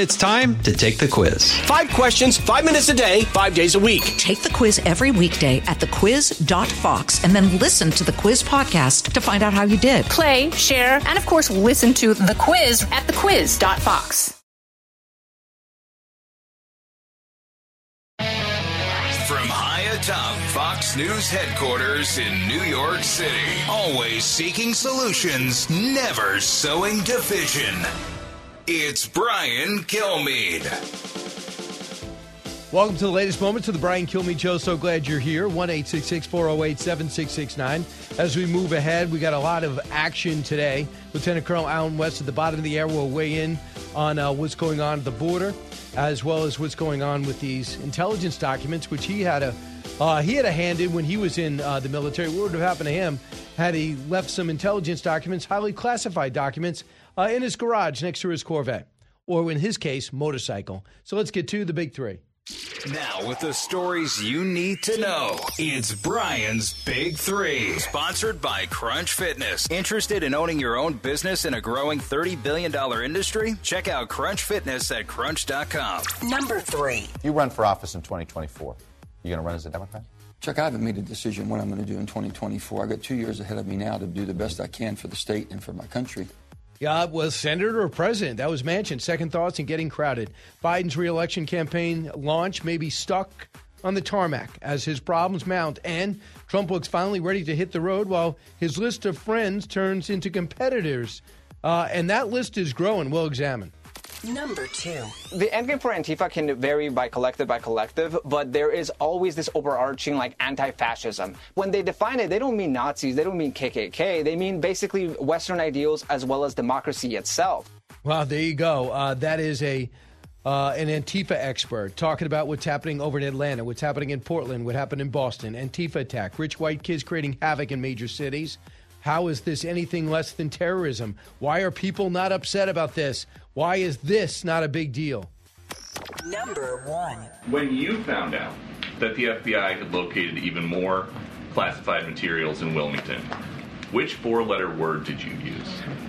It's time to take the quiz. 5 questions, 5 minutes a day, 5 days a week. Take the quiz every weekday at thequiz.fox and then listen to the quiz podcast to find out how you did. Play, share, and of course, listen to the quiz at thequiz.fox. From high atop Fox News headquarters in New York City, always seeking solutions, never sowing division. It's Brian Kilmeade. Welcome to the latest moments of the Brian Kilmeade Show. So glad you're here. 1-866-408-7669. As we move ahead, we got a lot of action today. Lieutenant Colonel Allen West at the bottom of the air will weigh in on what's going on at the border, as well as what's going on with these intelligence documents, which he had a hand in when he was in the military. What would have happened to him had he left some intelligence documents, highly classified documents, in his garage next to his Corvette, or in his case, motorcycle. So let's get to the big three. Now with the stories you need to know, it's Brian's Big Three. Sponsored by Crunch Fitness. Interested in owning your own business in a growing $30 billion industry? Check out Crunch Fitness at crunch.com. Number 3. You run for office in 2024. You going to run as a Democrat? Chuck, I haven't made a decision what I'm going to do in 2024. I got 2 years ahead of me now to do the best I can for the state and for my country. Yeah, well, senator or president, that was Manchin. Second thoughts and getting crowded. Biden's reelection campaign launch may be stuck on the tarmac as his problems mount, and Trump looks finally ready to hit the road while his list of friends turns into competitors. And that list is growing. We'll examine. Number 2. The endgame for Antifa can vary by collective, but there is always this overarching, anti-fascism. When they define it, they don't mean Nazis, they don't mean KKK, they mean basically Western ideals as well as democracy itself. Well, there you go. That is an Antifa expert talking about what's happening over in Atlanta, what's happening in Portland, what happened in Boston. Antifa attack, rich white kids creating havoc in major cities. How is this anything less than terrorism? Why are people not upset about this? Why is this not a big deal? Number 1. When you found out that the FBI had located even more classified materials in Wilmington, which 4-letter word did you use?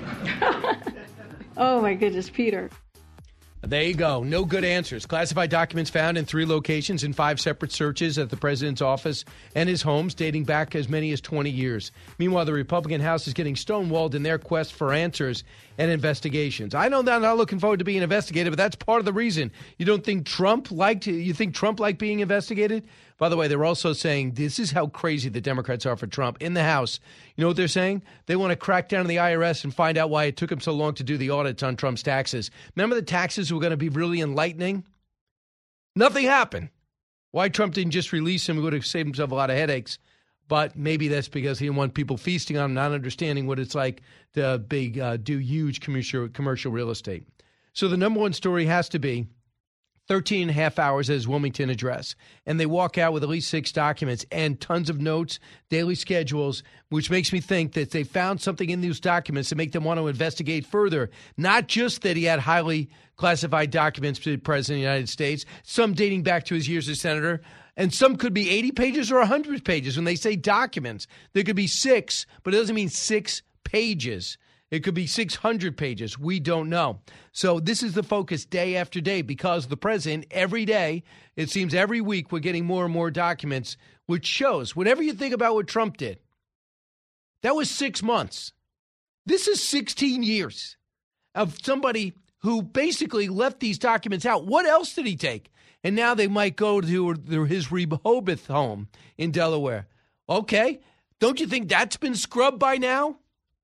Oh, my goodness, Peter. There you go. No good answers. Classified documents found in 3 locations in 5 separate searches at the president's office and his homes dating back as many as 20 years. Meanwhile, the Republican House is getting stonewalled in their quest for answers and investigations. I know they're not looking forward to being investigated, but that's part of the reason. You think Trump liked being investigated? By the way, they're also saying this is how crazy the Democrats are for Trump. In the House, you know what they're saying? They want to crack down on the IRS and find out why it took them so long to do the audits on Trump's taxes. Remember the taxes were going to be really enlightening? Nothing happened. Why Trump didn't just release him, he would have saved himself a lot of headaches. But maybe that's because he didn't want people feasting on him, not understanding what it's like to do huge commercial real estate. So the number one story has to be 13 and a half hours at his Wilmington address. And they walk out with at least 6 documents and tons of notes, daily schedules, which makes me think that they found something in these documents to make them want to investigate further. Not just that he had highly classified documents to the President of the United States, some dating back to his years as senator, and some could be 80 pages or 100 pages. When they say documents, there could be 6, but it doesn't mean 6 pages. It could be 600 pages. We don't know. So this is the focus day after day because the president, every day, it seems every week, we're getting more and more documents, which shows, whatever you think about what Trump did, that was 6 months. This is 16 years of somebody who basically left these documents out. What else did he take? And now they might go to his Rehoboth home in Delaware. Okay, don't you think that's been scrubbed by now?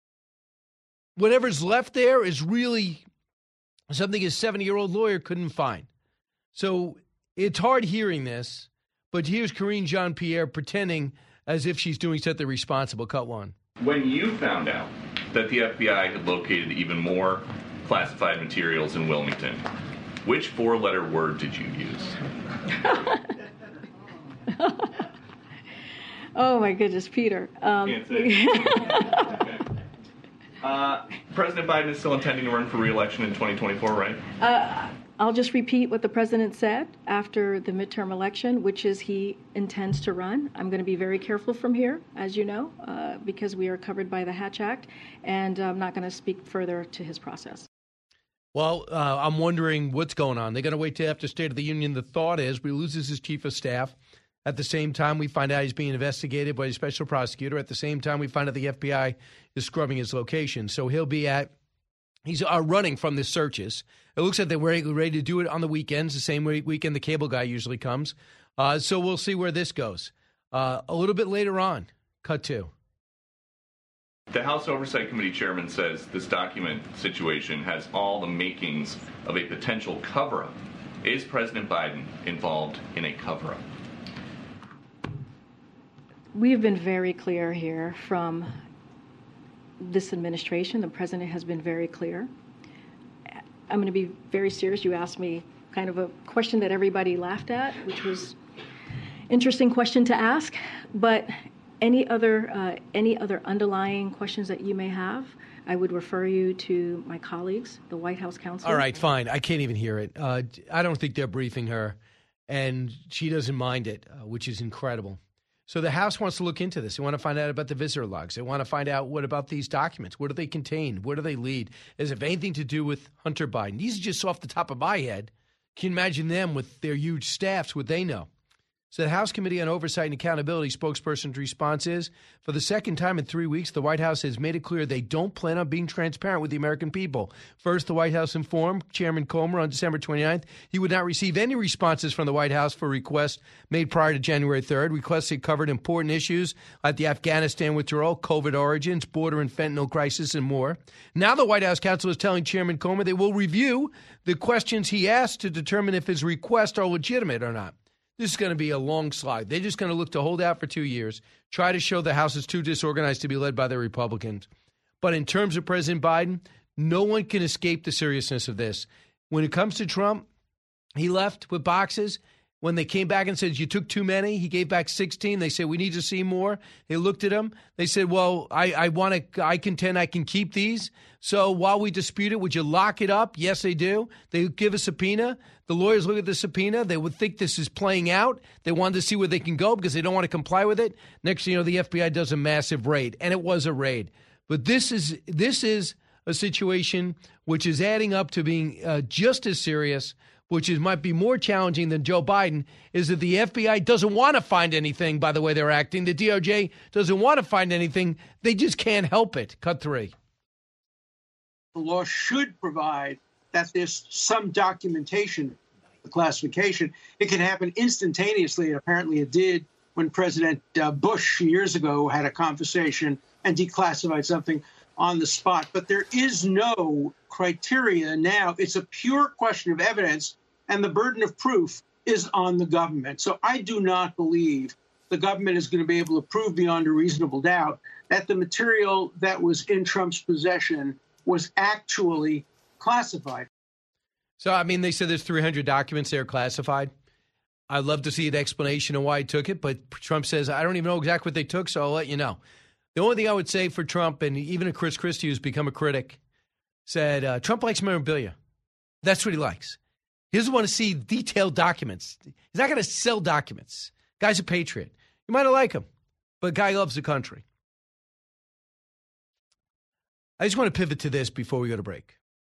Whatever's left there is really something his 70-year-old lawyer couldn't find. So it's hard hearing this, but here's Karine Jean-Pierre pretending as if she's doing something responsible. Cut 1. When you found out that the FBI had located even more classified materials in Wilmington, which 4-letter word did you use? Oh, my goodness, Peter. Can't say. Okay. President Biden is still intending to run for re-election in 2024, right? I'll just repeat what the president said after the midterm election, which is he intends to run. I'm going to be very careful from here, as you know, because we are covered by the Hatch Act, and I'm not going to speak further to his process. Well, I'm wondering what's going on. They're going to wait till after State of the Union. The thought is he loses his chief of staff. At the same time, we find out he's being investigated by a special prosecutor. At the same time, we find out the FBI is scrubbing his location. So he's running from the searches. It looks like they're ready to do it on the weekends, the same weekend the cable guy usually comes. So we'll see where this goes. A little bit later on, cut to. The House Oversight Committee chairman says this document situation has all the makings of a potential cover-up. Is President Biden involved in a cover-up? We have been very clear here from this administration. The president has been very clear. I'm going to be very serious. You asked me kind of a question that everybody laughed at, which was an interesting question to ask. But any other underlying questions that you may have, I would refer you to my colleagues, the White House counsel. All right, fine. I can't even hear it. I don't think they're briefing her, and she doesn't mind it, which is incredible. So the House wants to look into this. They want to find out about the visitor logs. They want to find out what about these documents. What do they contain? What do they lead? Does it have anything to do with Hunter Biden? These are just off the top of my head. Can you imagine them with their huge staffs, what they know? So the House Committee on Oversight and Accountability spokesperson's response is, for the second time in 3 weeks, the White House has made it clear they don't plan on being transparent with the American people. First, the White House informed Chairman Comer on December 29th he would not receive any responses from the White House for requests made prior to January 3rd. Requests that covered important issues like the Afghanistan withdrawal, COVID origins, border and fentanyl crisis, and more. Now the White House counsel is telling Chairman Comer they will review the questions he asked to determine if his requests are legitimate or not. This is going to be a long slide. They're just going to look to hold out for 2 years, try to show the House is too disorganized to be led by the Republicans. But in terms of President Biden, no one can escape the seriousness of this. When it comes to Trump, he left with boxes. When they came back and said, you took too many, he gave back 16. They said, we need to see more. They looked at him. They said, well, I contend I can keep these. So while we dispute it, would you lock it up? Yes, they do. They give a subpoena. The lawyers look at the subpoena. They would think this is playing out. They wanted to see where they can go because they don't want to comply with it. Next thing you know, the FBI does a massive raid, and it was a raid. But this is a situation which is adding up to being just as serious, which might be more challenging than Joe Biden, is that the FBI doesn't want to find anything by the way they're acting. The DOJ doesn't want to find anything. They just can't help it. Cut 3. The law should provide that there's some documentation, the classification. It can happen instantaneously, and apparently it did when President Bush years ago had a conversation and declassified something on the spot. But there is no criteria now. It's a pure question of evidence, and the burden of proof is on the government. So I do not believe the government is going to be able to prove beyond a reasonable doubt that the material that was in Trump's possession was actually classified. So, I mean, they said there's 300 documents that are classified. I'd love to see an explanation of why he took it, but Trump says, I don't even know exactly what they took, so I'll let you know. The only thing I would say for Trump, and even a Chris Christie who's become a critic, said Trump likes memorabilia. That's what he likes. He doesn't want to see detailed documents. He's not going to sell documents. Guy's a patriot. You might not like him, but guy loves the country. I just want to pivot to this before we go to break.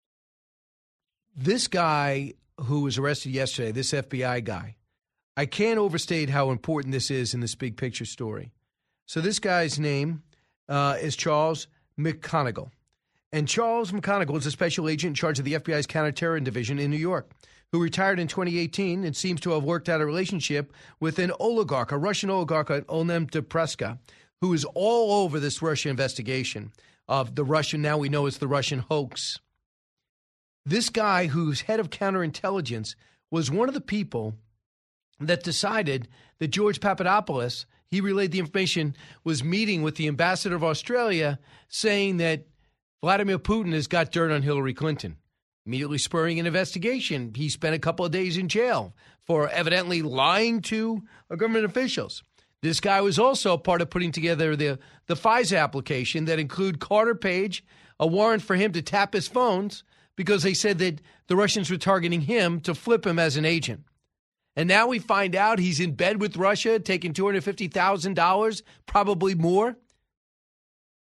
This guy who was arrested yesterday, this FBI guy, I can't overstate how important this is in this big picture story. So this guy's name is Charles McConigal. And Charles McConigal is a special agent in charge of the FBI's counterterrorism division in New York, who retired in 2018 and seems to have worked out a relationship with an oligarch, a Russian oligarch, Oleg Deripaska, who is all over this Russia investigation of the Russian, now we know it's the Russian hoax. This guy, who's head of counterintelligence, was one of the people that decided that George Papadopoulos, he relayed the information, was meeting with the ambassador of Australia saying that Vladimir Putin has got dirt on Hillary Clinton, immediately spurring an investigation. He spent a couple of days in jail for evidently lying to government officials. This guy was also part of putting together the FISA application that include Carter Page, a warrant for him to tap his phones because they said that the Russians were targeting him to flip him as an agent. And now we find out he's in bed with Russia, taking $250,000, probably more.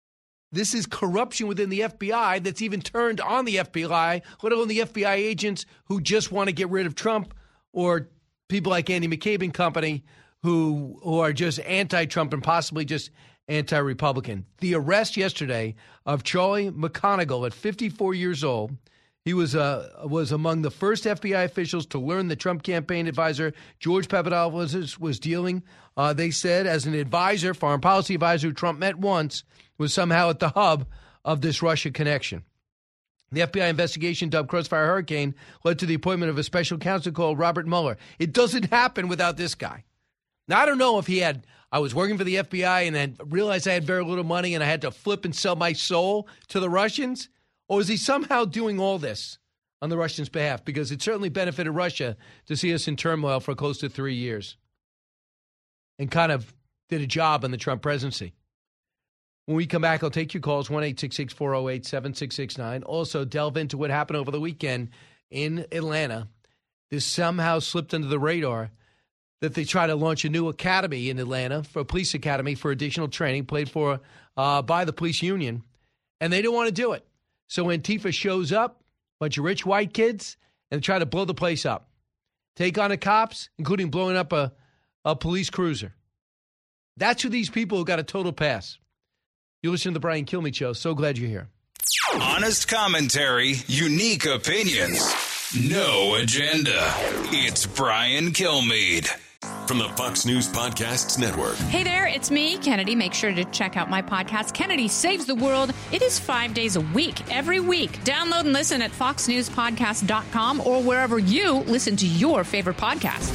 This is corruption within the FBI that's even turned on the FBI, let alone the FBI agents who just want to get rid of Trump, or people like Andy McCabe and company who are just anti-Trump and possibly just anti-Republican. The arrest yesterday of Charlie McConigal at 54 years old. He was among the first FBI officials to learn the Trump campaign advisor George Papadopoulos was dealing, they said, as an advisor, foreign policy advisor who Trump met once, was somehow at the hub of this Russia connection. The FBI investigation, dubbed Crossfire Hurricane, led to the appointment of a special counsel called Robert Mueller. It doesn't happen without this guy. Now, I don't know if I was working for the FBI and then realized I had very little money and I had to flip and sell my soul to the Russians. Or is he somehow doing all this on the Russians' behalf? Because it certainly benefited Russia to see us in turmoil for close to 3 years and kind of did a job in the Trump presidency. When we come back, I'll take your calls, 1-866-408-7669. Also, delve into what happened over the weekend in Atlanta. This somehow slipped under the radar that they try to launch a new academy in Atlanta, for a police academy for additional training, paid for by the police union, and they don't want to do it. So Antifa shows up, bunch of rich white kids, and try to blow the place up. Take on the cops, including blowing up a police cruiser. That's who these people who got a total pass. You listen to the Brian Kilmeade Show. So glad you're here. Honest commentary, unique opinions, no agenda. It's Brian Kilmeade. From the Fox News Podcasts Network. Hey there, it's me, Kennedy. Make sure to check out my podcast, Kennedy Saves the World. It is 5 days a week, every week. Download and listen at foxnewspodcast.com or wherever you listen to your favorite podcast.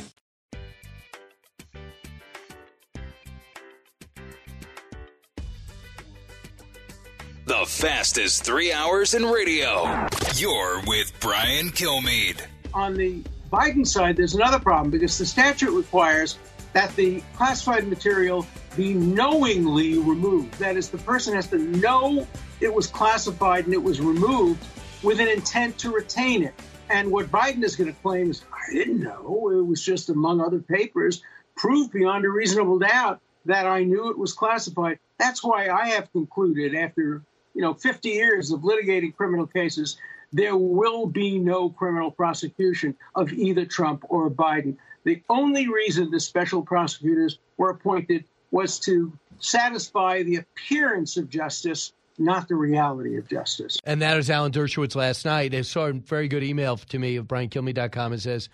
The fastest 3 hours in radio. You're with Brian Kilmeade. On the Biden side, there's another problem because the statute requires that the classified material be knowingly removed. That is, the person has to know it was classified and it was removed with an intent to retain it. And what Biden is going to claim is, I didn't know. It was just, among other papers, proof beyond a reasonable doubt that I knew it was classified. That's why I have concluded, after 50 years of litigating criminal cases, there will be no criminal prosecution of either Trump or Biden. The only reason the special prosecutors were appointed was to satisfy the appearance of justice, not the reality of justice. And that is Alan Dershowitz last night. I saw a very good email to me of BrianKilmeade.com. It says,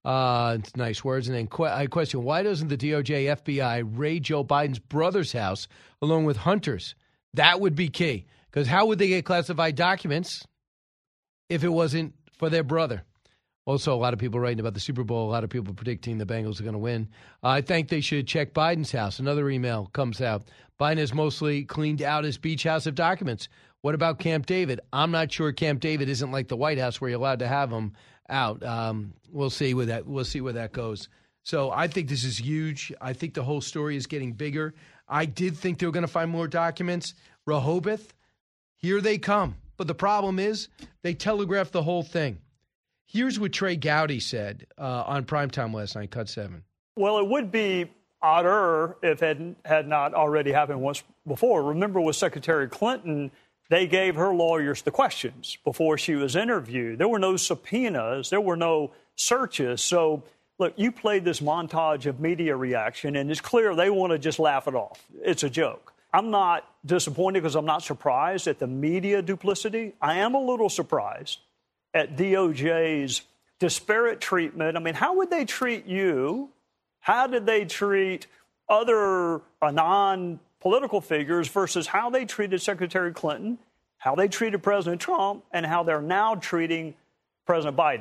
nice words. And then I question, why doesn't the DOJ, FBI raid Joe Biden's brother's house along with Hunter's? That would be key. Because how would they get classified documents if it wasn't for their brother? Also, a lot of people writing about the Super Bowl, a lot of people predicting the Bengals are going to win. I think they should check Biden's house. Another email comes out. Biden has mostly cleaned out his beach house of documents. What about Camp David? I'm not sure Camp David isn't like the White House where you're allowed to have them out. We'll see where that goes. So I think this is huge. I think the whole story is getting bigger. I did think they were going to find more documents. Rehoboth, here they come. But the problem is they telegraphed the whole thing. Here's what Trey Gowdy said on Primetime last night, Cut 7. Well, it would be odder if it had not already happened once before. Remember with Secretary Clinton, they gave her lawyers the questions before she was interviewed. There were no subpoenas. There were no searches. So, look, you played this montage of media reaction, and it's clear they want to just laugh it off. It's a joke. I'm not disappointed because I'm not surprised at the media duplicity. I am a little surprised at DOJ's disparate treatment. I mean, how would they treat you? How did they treat other non-political figures versus how they treated Secretary Clinton, how they treated President Trump, and how they're now treating President Biden?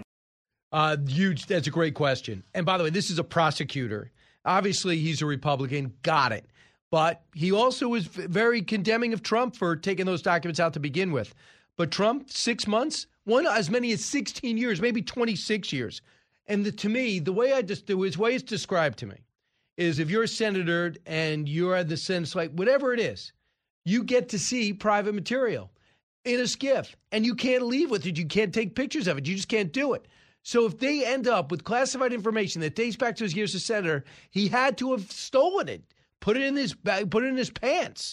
Huge. That's a great question. And by the way, this is a prosecutor. Obviously, he's a Republican. Got it. But he also was very condemning of Trump for taking those documents out to begin with. But Trump, 6 months, one as many as 16 years, maybe 26 years. And to me, the way it's described to me is if you're a senator and you're at the Senate, like whatever it is, you get to see private material in a SCIF, and you can't leave with it. You can't take pictures of it. You just can't do it. So if they end up with classified information that dates back to his years as senator, he had to have stolen it, put it in his bag, put it in his pants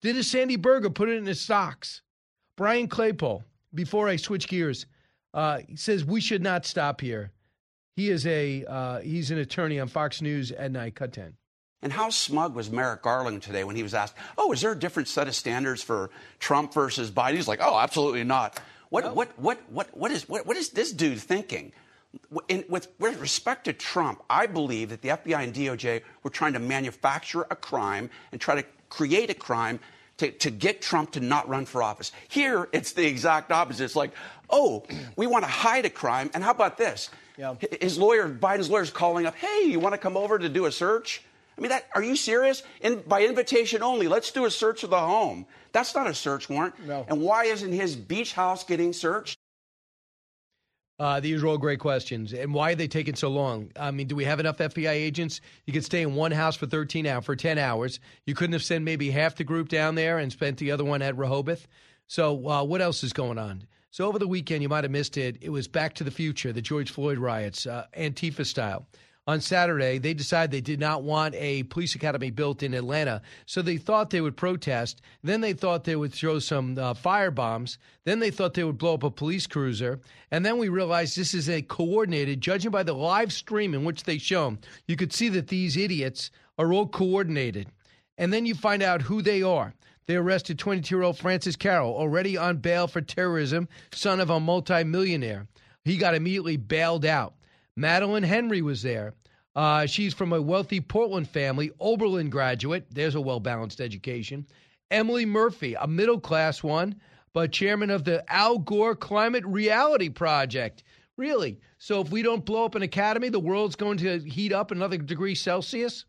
Did a Sandy Berger put it in his stocks? Brian Claypole, before I switch gears, he says we should not stop here. He is he's an attorney on Fox News at night. Cut 10. And how smug was Merrick Garland today when he was asked, "Oh, is there a different set of standards for Trump versus Biden?" He's like, "Oh, absolutely not." What is this dude thinking? With respect to Trump, I believe that the FBI and DOJ were trying to manufacture a crime and try to create a crime to get Trump to not run for office. Here, it's the exact opposite. It's like, oh, we want to hide a crime, and how about this? Yeah. Biden's lawyer is calling up, "Hey, you want to come over to do a search?" I mean, are you serious? By invitation only, let's do a search of the home. That's not a search warrant. No. And why isn't his beach house getting searched? These are all great questions. And why are they taking so long? I mean, do we have enough FBI agents? You could stay in one house for 10 hours. You couldn't have sent maybe half the group down there and spent the other one at Rehoboth. So what else is going on? So over the weekend, you might have missed it. It was Back to the Future, the George Floyd riots, Antifa style. On Saturday, they decided they did not want a police academy built in Atlanta, so they thought they would protest. Then they thought they would throw some fire bombs. Then they thought they would blow up a police cruiser. And then we realized this is a coordinated, judging by the live stream in which they show, you could see that these idiots are all coordinated. And then you find out who they are. They arrested 22-year-old Francis Carroll, already on bail for terrorism, son of a multimillionaire. He got immediately bailed out. Madeline Henry was there. She's from a wealthy Portland family, Oberlin graduate. There's a well-balanced education. Emily Murphy, a middle-class one, but chairman of the Al Gore Climate Reality Project. Really? So if we don't blow up an academy, the world's going to heat up another degree Celsius?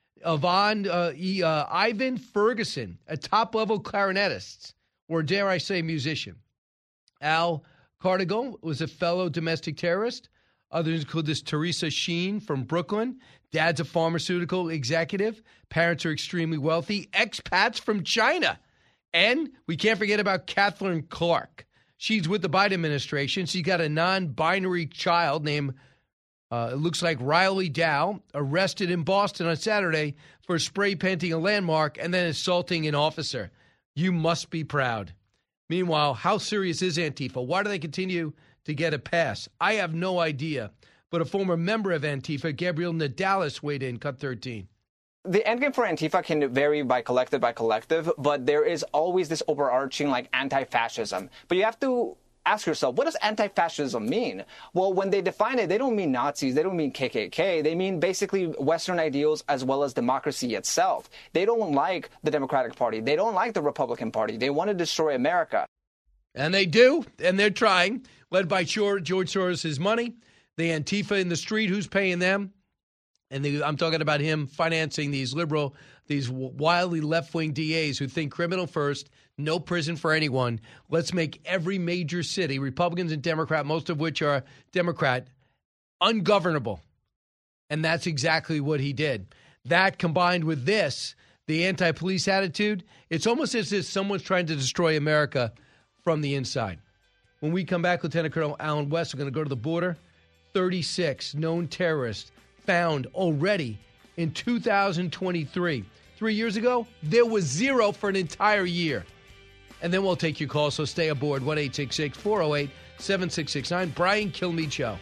Ivan Ferguson, a top-level clarinetist, or dare I say musician. Al Cardigan was a fellow domestic terrorist. Others include this Teresa Sheen from Brooklyn. Dad's a pharmaceutical executive. Parents are extremely wealthy. Expats from China. And we can't forget about Kathleen Clark. She's with the Biden administration. She's got a non-binary child named, it looks like Riley Dow, arrested in Boston on Saturday for spray painting a landmark and then assaulting an officer. You must be proud. Meanwhile, how serious is Antifa? Why do they continue to get a pass? I have no idea. But a former member of Antifa, Gabriel Nadalis, weighed in, cut 13. The endgame for Antifa can vary by collective, but there is always this overarching like anti-fascism. But you have to ask yourself, what does anti-fascism mean? Well, when they define it, they don't mean Nazis, they don't mean KKK, they mean basically Western ideals as well as democracy itself. They don't like the Democratic Party, they don't like the Republican Party, they want to destroy America. And they do, and they're trying, led by George Soros' money, the Antifa in the street, who's paying them? And I'm talking about him financing these wildly left-wing DAs who think criminal first, no prison for anyone. Let's make every major city, Republicans and Democrat, most of which are Democrat, ungovernable. And that's exactly what he did. That combined with this, the anti-police attitude, it's almost as if someone's trying to destroy America from the inside. When we come back, Lieutenant Colonel Alan West, we're going to go to the border. 36 known terrorists found already in 2023. 3 years ago, there was 0 for an entire year. And then we'll take your call, so stay aboard. 1-866-408-7669. Brian Kilmeade Show.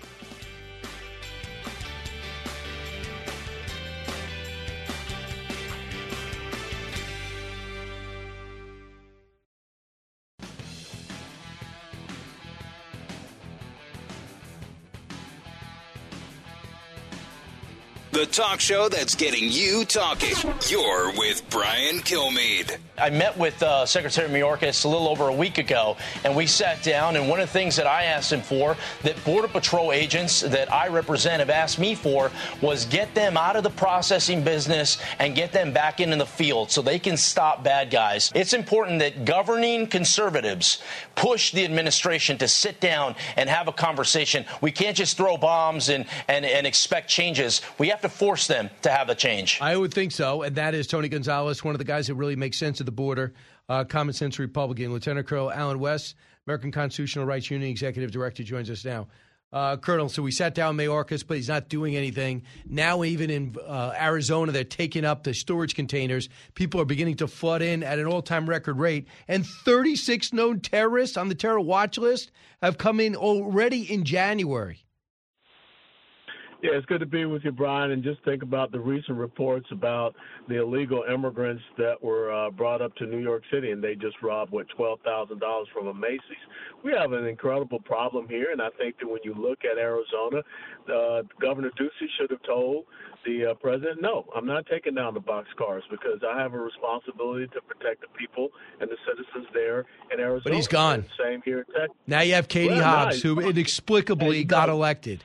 The talk show that's getting you talking. You're with Brian Kilmeade. I met with Secretary Mayorkas a little over a week ago, and we sat down, and one of the things that I asked him for, that Border Patrol agents that I represent have asked me for, was get them out of the processing business and get them back into the field so they can stop bad guys. It's important that governing conservatives push the administration to sit down and have a conversation. We can't just throw bombs and expect changes. We have to force them to have a change. I would think so, and that is Tony Gonzalez, one of the guys that really makes sense of the border, common sense Republican. Lieutenant Colonel Alan West, American Constitutional Rights Union Executive Director, joins us now. Colonel. So we sat down Mayorkas, but he's not doing anything. Now even in Arizona, they're taking up the storage containers. People are beginning to flood in at an all-time record rate. And 36 known terrorists on the terror watch list have come in already in January. Yeah, it's good to be with you, Brian, and just think about the recent reports about the illegal immigrants that were brought up to New York City, and they just robbed, $12,000 from a Macy's. We have an incredible problem here, and I think that when you look at Arizona, Governor Ducey should have told the president, no, I'm not taking down the boxcars because I have a responsibility to protect the people and the citizens there in Arizona. But he's gone. Same here in Texas. Now you have Katie Hobbs, who inexplicably got elected.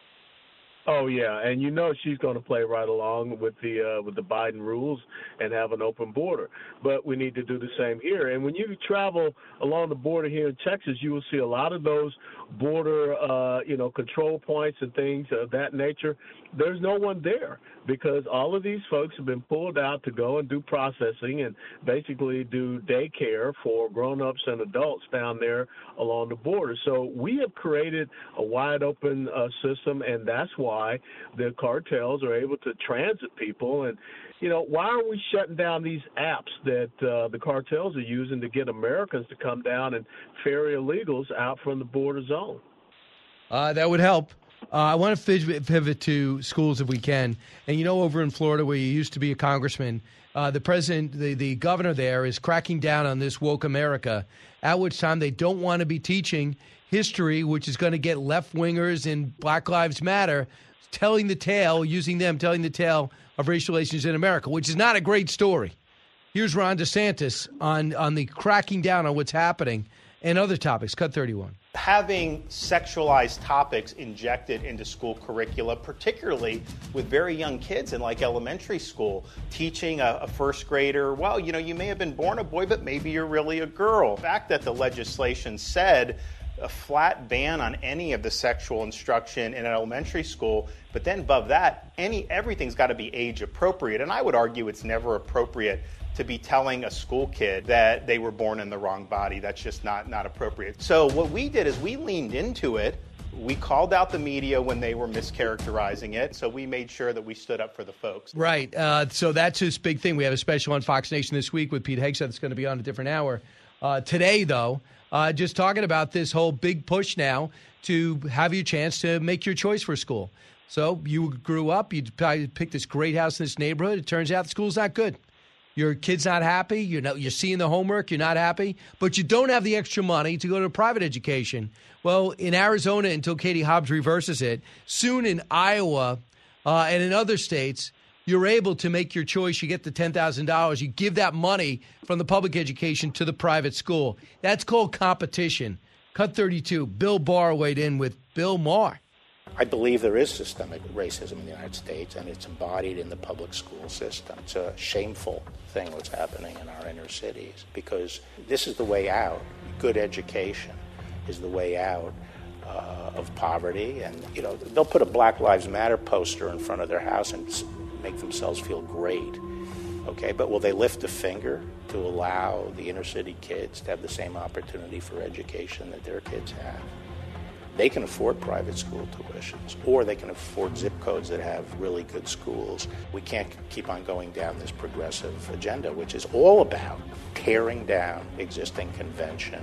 Oh yeah, and she's going to play right along with the Biden rules and have an open border. But we need to do the same here. And when you travel along the border here in Texas, you will see a lot of those border, control points and things of that nature. There's no one there because all of these folks have been pulled out to go and do processing and basically do daycare for grown-ups and adults down there along the border. So we have created a wide open system, and that's why the cartels are able to transit people. And, why are we shutting down these apps that the cartels are using to get Americans to come down and ferry illegals out from the border zone? That would help. I want to pivot to schools if we can. And over in Florida where you used to be a congressman, the president, the governor there is cracking down on this woke America, at which time they don't want to be teaching history, which is going to get left-wingers and Black Lives Matter telling the tale of racial relations in America, which is not a great story. Here's Ron DeSantis on the cracking down on what's happening and other topics. Cut 31. Having sexualized topics injected into school curricula, particularly with very young kids in elementary school, teaching a first grader, you may have been born a boy, but maybe you're really a girl. The fact that the legislation said a flat ban on any of the sexual instruction in an elementary school, but then above that, everything's got to be age appropriate. And I would argue it's never appropriate to be telling a school kid that they were born in the wrong body. That's just not appropriate. So what we did is we leaned into it. We called out the media when they were mischaracterizing it. So we made sure that we stood up for the folks. Right. So that's his big thing. We have a special on Fox Nation this week with Pete Hegseth that's going to be on a different hour. Today, though, just talking about this whole big push now to have your chance to make your choice for school. So you grew up, you probably picked this great house in this neighborhood. It turns out the school's not good. Your kid's not happy. You're seeing the homework. You're not happy. But you don't have the extra money to go to private education. Well, in Arizona, until Katie Hobbs reverses it, soon in Iowa and in other states, you're able to make your choice. You get the $10,000. You give that money from the public education to the private school. That's called competition. Cut 32. Bill Barr weighed in with Bill Maher. I believe there is systemic racism in the United States, and it's embodied in the public school system. It's a shameful thing what's happening in our inner cities, because this is the way out. Good education is the way out of poverty. And, they'll put a Black Lives Matter poster in front of their house and make themselves feel great. Okay, but will they lift a finger to allow the inner city kids to have the same opportunity for education that their kids have? They can afford private school tuitions, or they can afford zip codes that have really good schools. We can't keep on going down this progressive agenda, which is all about tearing down existing convention,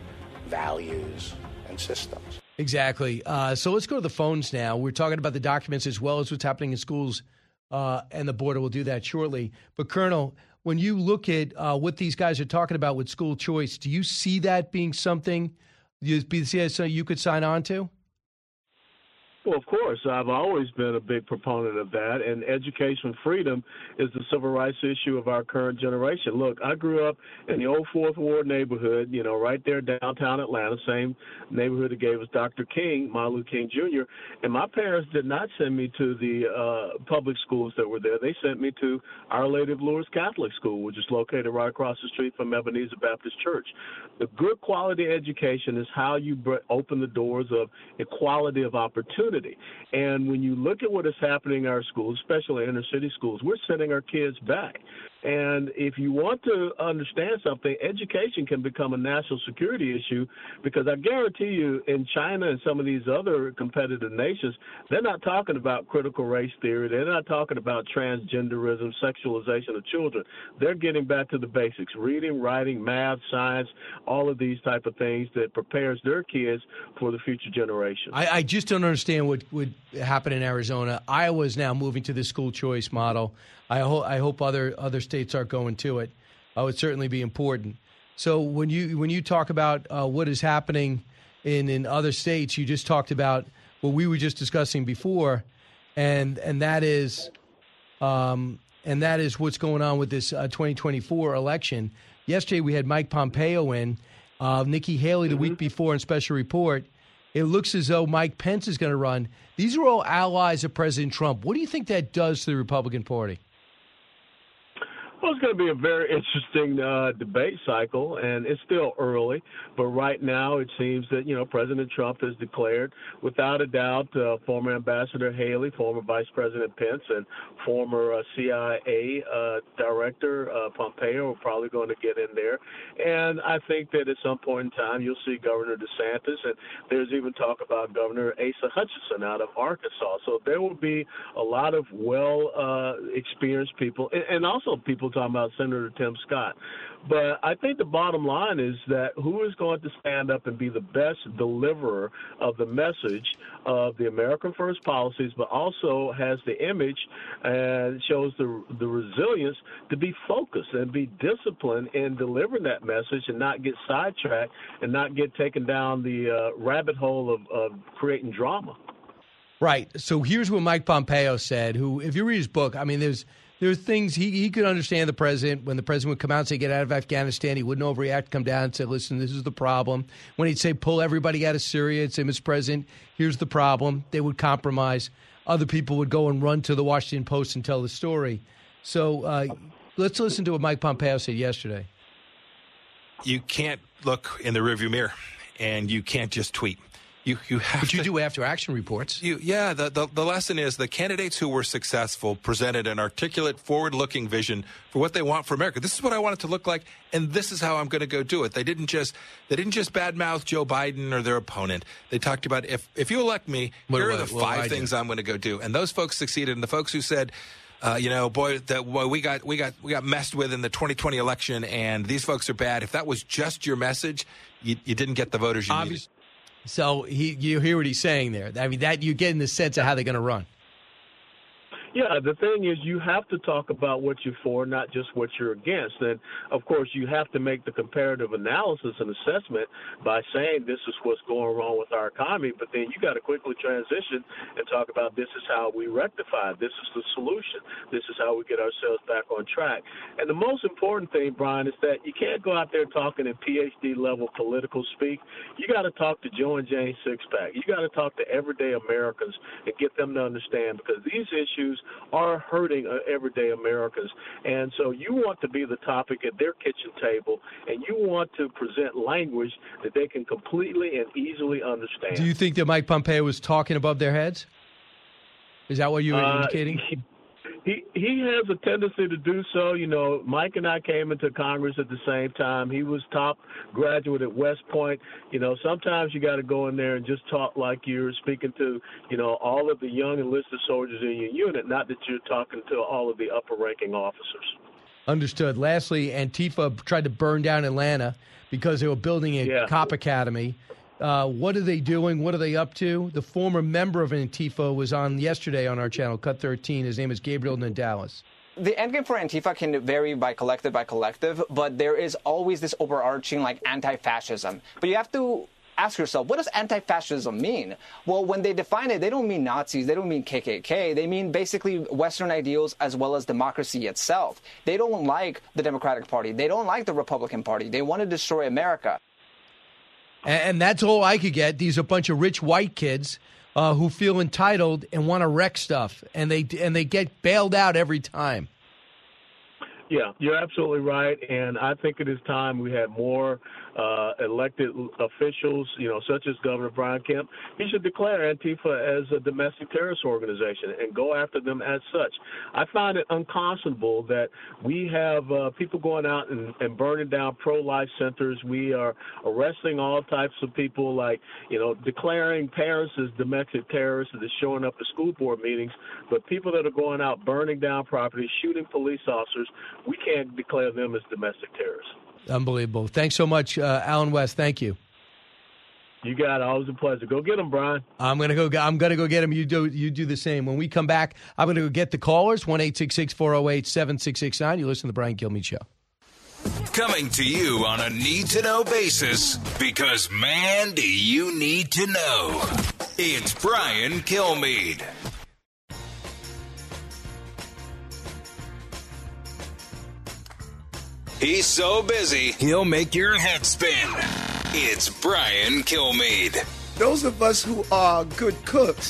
values, and systems. Exactly. So let's go to the phones now. We're talking about the documents as well as what's happening in schools and the border. We'll do that shortly. But, Colonel, when you look at what these guys are talking about with school choice, do you see that being something you could sign on to? Well, of course. I've always been a big proponent of that, and education freedom is the civil rights issue of our current generation. Look, I grew up in the old Fourth Ward neighborhood, right there downtown Atlanta, same neighborhood that gave us Dr. King, Martin Luther King Jr., and my parents did not send me to the public schools that were there. They sent me to Our Lady of Lourdes Catholic School, which is located right across the street from Ebenezer Baptist Church. The good quality education is how you open the doors of equality of opportunity. And when you look at what is happening in our schools, especially inner city schools, we're sending our kids back. And if you want to understand something, education can become a national security issue, because I guarantee you in China and some of these other competitive nations, they're not talking about critical race theory. They're not talking about transgenderism, sexualization of children. They're getting back to the basics: reading, writing, math, science, all of these type of things that prepares their kids for the future generation. I just don't understand what would happen in Arizona. Iowa's now moving to the school choice model. I hope other states are going to it. It would certainly be important. So when you talk about what is happening in other states, you just talked about what we were just discussing before, and that is what's going on with this 2024 election. Yesterday we had Mike Pompeo in, Nikki Haley the week before in Special Report. It looks as though Mike Pence is going to run. These are all allies of President Trump. What do you think that does to the Republican Party? Well, it's going to be a very interesting debate cycle, and it's still early. But right now, it seems that, President Trump has declared, without a doubt, former Ambassador Haley, former Vice President Pence, and former CIA Director Pompeo are probably going to get in there. And I think that at some point in time, you'll see Governor DeSantis, and there's even talk about Governor Asa Hutchinson out of Arkansas. So there will be a lot of experienced people, and also people talking about Senator Tim Scott. But I think the bottom line is that who is going to stand up and be the best deliverer of the message of the American First policies, but also has the image and shows the resilience to be focused and be disciplined in delivering that message and not get sidetracked and not get taken down the rabbit hole of creating drama. Right. So here's what Mike Pompeo said, who, if you read his book, I mean, there's things he could understand the president. When the president would come out and say, get out of Afghanistan, he wouldn't overreact, come down and say, listen, this is the problem. When he'd say, pull everybody out of Syria, he'd say, Mr. President, here's the problem. They would compromise. Other people would go and run to the Washington Post and tell the story. So let's listen to what Mike Pompeo said yesterday. You can't look in the rearview mirror, and you can't just tweet. You have but you do after action reports. The lesson is the candidates who were successful presented an articulate, forward-looking vision for what they want for America. This is what I want it to look like, and this is how I'm going to go do it. They didn't just badmouth Joe Biden or their opponent. They talked about if you elect me, here are the 5 things I'm going to go do. And those folks succeeded. And the folks who said, we got messed with in the 2020 election, and these folks are bad. If that was just your message, you didn't get the voters you needed. So you hear what he's saying there. I mean, that you're getting the sense of how they're going to run. Yeah, the thing is you have to talk about what you're for, not just what you're against. And, of course, you have to make the comparative analysis and assessment by saying this is what's going wrong with our economy, but then you got to quickly transition and talk about this is how we rectify it. This is the solution. This is how we get ourselves back on track. And the most important thing, Brian, is that you can't go out there talking in PhD-level political speak. You got to talk to Joe and Jane Sixpack. You got to talk to everyday Americans and get them to understand, because these issues are hurting everyday Americans. And so you want to be the topic at their kitchen table, and you want to present language that they can completely and easily understand. Do you think that Mike Pompeo was talking above their heads? Is that what you were indicating? He has a tendency to do so. Mike and I came into Congress at the same time. He was top graduate at West Point. Sometimes you got to go in there and just talk like you're speaking to, all of the young enlisted soldiers in your unit, not that you're talking to all of the upper-ranking officers. Understood. Lastly, Antifa tried to burn down Atlanta because they were building a cop academy. What are they doing? What are they up to? The former member of Antifa was on yesterday on our channel, Cut 13. His name is Gabriel Nadalis. The endgame for Antifa can vary by collective, but there is always this overarching anti-fascism. But you have to ask yourself, what does anti-fascism mean? Well, when they define it, they don't mean Nazis, they don't mean KKK, they mean basically Western ideals as well as democracy itself. They don't like the Democratic Party, they don't like the Republican Party, they want to destroy America. And that's all I could get. These are a bunch of rich white kids who feel entitled and want to wreck stuff, and they get bailed out every time. Yeah, you're absolutely right, and I think it is time we had more elected officials, such as Governor Brian Kemp, he should declare Antifa as a domestic terrorist organization and go after them as such. I find it unconscionable that we have people going out and burning down pro-life centers. We are arresting all types of people, like, declaring parents as domestic terrorists that are showing up at school board meetings. But people that are going out burning down property, shooting police officers, we can't declare them as domestic terrorists. Unbelievable. Thanks so much, Alan West. Thank you. You got it. Always a pleasure. Go get him, Brian. I'm gonna go get him. You do the same. When we come back, I'm gonna go get the callers. 1-866-408-7669. You listen to the Brian Kilmeade Show. Coming to you on a need-to-know basis, because, man, do you need to know. It's Brian Kilmeade. He's so busy, he'll make your head spin. It's Brian Kilmeade. Those of us who are good cooks,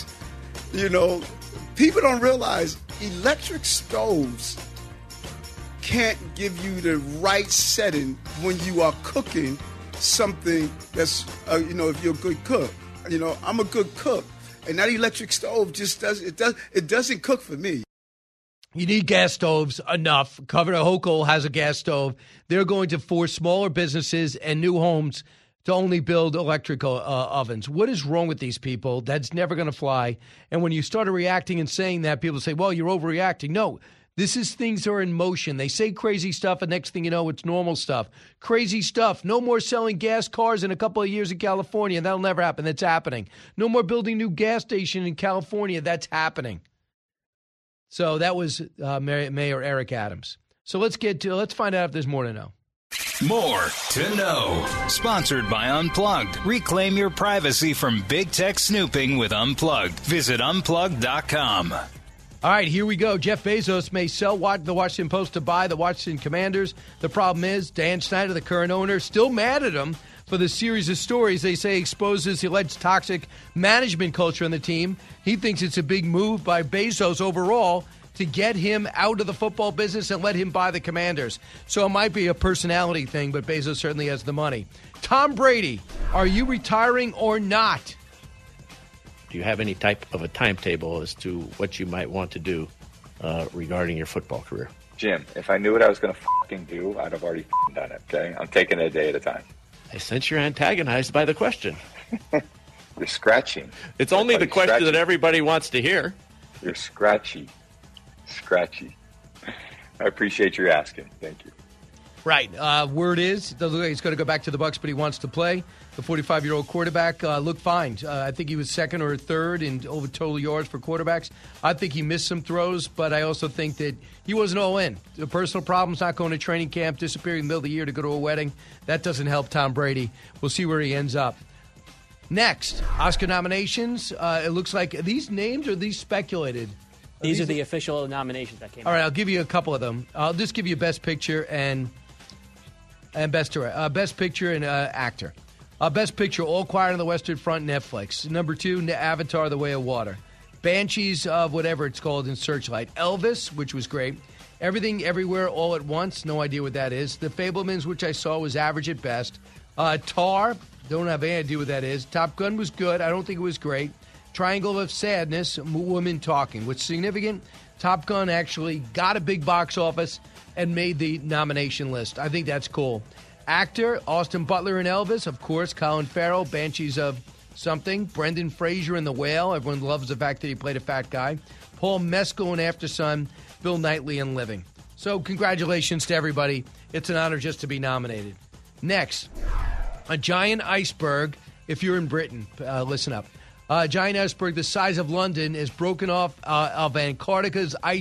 people don't realize electric stoves can't give you the right setting when you are cooking something that's, if you're a good cook. I'm a good cook, and that electric stove just doesn't cook for me. You need gas stoves enough. Governor Hochul has a gas stove. They're going to force smaller businesses and new homes to only build electrical ovens. What is wrong with these people? That's never going to fly. And when you started reacting and saying that, people say, well, you're overreacting. No, things are in motion. They say crazy stuff, and next thing you know, it's normal stuff. Crazy stuff. No more selling gas cars in a couple of years in California. That'll never happen. That's happening. No more building new gas station in California. That's happening. So that was Mayor Eric Adams. So let's find out if there's more to know. More to know. Sponsored by Unplugged. Reclaim your privacy from big tech snooping with Unplugged. Visit unplugged.com. All right, here we go. Jeff Bezos may sell the Washington Post to buy the Washington Commanders. The problem is Dan Snyder, the current owner, still mad at him for the series of stories they say exposes the alleged toxic management culture in the team. He thinks it's a big move by Bezos overall to get him out of the football business and let him buy the Commanders. So it might be a personality thing, but Bezos certainly has the money. Tom Brady, are you retiring or not? Do you have any type of a timetable as to what you might want to do regarding your football career? Jim, if I knew what I was going to fucking do, I'd have already done it, okay? I'm taking it a day at a time. I sense you're antagonized by the question. You're scratching. It's only the question that everybody wants to hear. You're scratchy. I appreciate your asking. Thank you. Right. Word is, it doesn't look like he's going to go back to the Bucs, but he wants to play. The 45-year-old quarterback looked fine. I think he was second or third in over total yards for quarterbacks. I think he missed some throws, but I also think that he wasn't all in. The personal problems, not going to training camp, disappearing in the middle of the year to go to a wedding, that doesn't help Tom Brady. We'll see where he ends up. Next, Oscar nominations. It looks like these names are these speculated. These are the official nominations that came out. All right, I'll give you a couple of them. I'll just give you Best Picture and Best Picture and Actor. Best Picture, All Quiet on the Western Front, Netflix. Number 2, Avatar, The Way of Water. Banshees of whatever it's called in Searchlight. Elvis, which was great. Everything, Everywhere, All at Once. No idea what that is. The Fabelmans, which I saw, was average at best. Tar, don't have any idea what that is. Top Gun was good. I don't think it was great. Triangle of Sadness, Women Talking. What's significant, Top Gun actually got a big box office and made the nomination list. I think that's cool. Actor, Austin Butler in Elvis, of course. Colin Farrell, Banshees of something. Brendan Fraser in The Whale. Everyone loves the fact that he played a fat guy. Paul Mescal in Aftersun. Bill Knightley in Living. So congratulations to everybody. It's an honor just to be nominated. Next, a giant iceberg. If you're in Britain, listen up. A giant iceberg the size of London is broken off of Antarctica's ice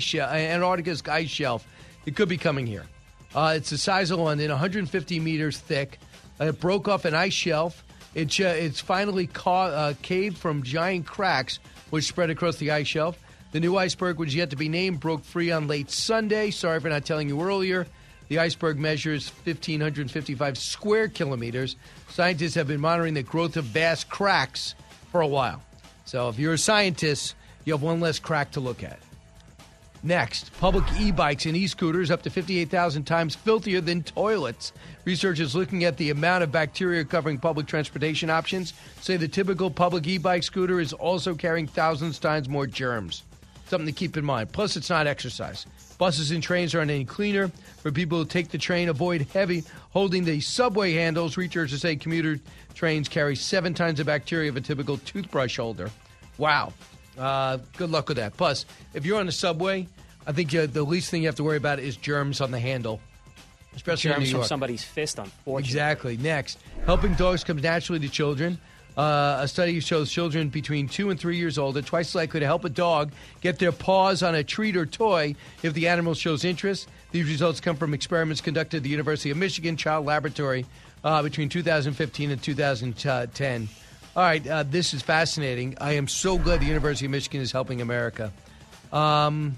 shelf. It could be coming here. It's the size of London, 150 meters thick. It broke off an ice shelf. It's finally caved from giant cracks, which spread across the ice shelf. The new iceberg, which is yet to be named, broke free on late Sunday. Sorry for not telling you earlier. The iceberg measures 1,555 square kilometers. Scientists have been monitoring the growth of vast cracks for a while. So if you're a scientist, you have one less crack to look at. Next, public e-bikes and e-scooters up to 58,000 times filthier than toilets. Researchers looking at the amount of bacteria covering public transportation options say the typical public e-bike scooter is also carrying thousands times more germs. Something to keep in mind. Plus, it's not exercise. Buses and trains aren't any cleaner. For people who take the train, avoid heavy holding the subway handles. Researchers say commuter trains carry 7 times the bacteria of a typical toothbrush holder. Wow. Good luck with that. Plus, if you're on the subway, I think the least thing you have to worry about is germs on the handle, especially in New Germs York. from somebody's fist, unfortunately. Exactly. Next, helping dogs comes naturally to children. A study shows children between 2 and 3 years old are twice likely to help a dog get their paws on a treat or toy if the animal shows interest. These results come from experiments conducted at the University of Michigan Child Laboratory between 2015 and 2010. All right, this is fascinating. I am so glad the University of Michigan is helping America. And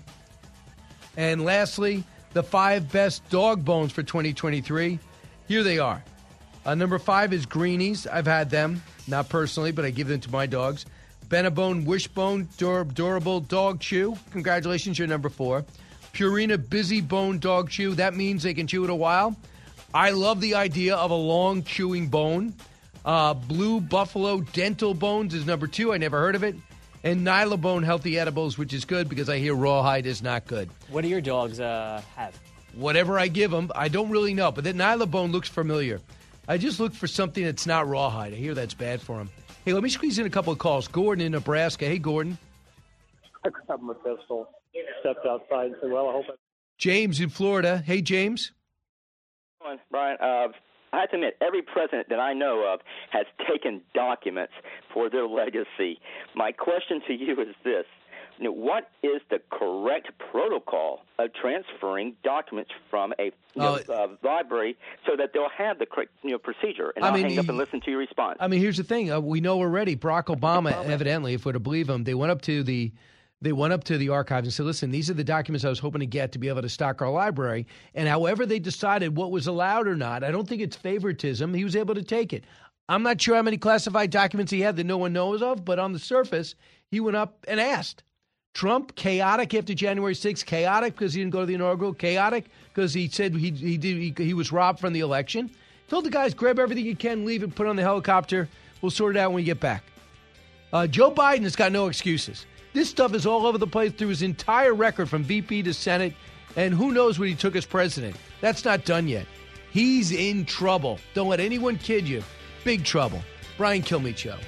lastly, the 5 best dog bones for 2023. Here they are. Number 5 is Greenies. I've had them, not personally, but I give them to my dogs. Benebone Wishbone Durable Dog Chew. Congratulations, you're number 4. Purina Busy Bone Dog Chew. That means they can chew it a while. I love the idea of a long chewing bone. Blue Buffalo Dental Bones is number 2. I never heard of it. And Nylabone Healthy Edibles, which is good because I hear rawhide is not good. What do your dogs have? Whatever I give them, I don't really know. But the Nylabone looks familiar. I just look for something that's not rawhide. I hear that's bad for them. Hey, let me squeeze in a couple of calls. Gordon in Nebraska. Hey, Gordon. I grabbed my pistol, stepped outside and said, well, I hope James in Florida. Hey, James. Brian, I have to admit, every president that I know of has taken documents for their legacy. My question to you is this. What is the correct protocol of transferring documents from a library so that they'll have the correct procedure? And I'll hang up and listen to your response. I mean, here's the thing. We know already Barack Obama, evidently, if we're to believe him, they went up to the archives and said, listen, these are the documents I was hoping to get to be able to stock our library. And however they decided what was allowed or not, I don't think it's favoritism. He was able to take it. I'm not sure how many classified documents he had that no one knows of, but on the surface, he went up and asked. Trump, chaotic after January 6th, chaotic because he didn't go to the inaugural, chaotic because he said he was robbed from the election. Told the guys, grab everything you can, leave it, put it on the helicopter. We'll sort it out when we get back. Joe Biden has got no excuses. This stuff is all over the place through his entire record from VP to Senate, and who knows what he took as president. That's not done yet. He's in trouble. Don't let anyone kid you. Big trouble. Brian Kilmeade Show.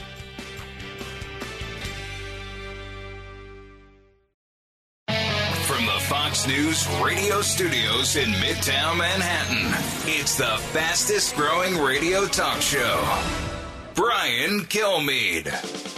From the Fox News radio studios in Midtown Manhattan, it's the fastest growing radio talk show. Brian Kilmeade.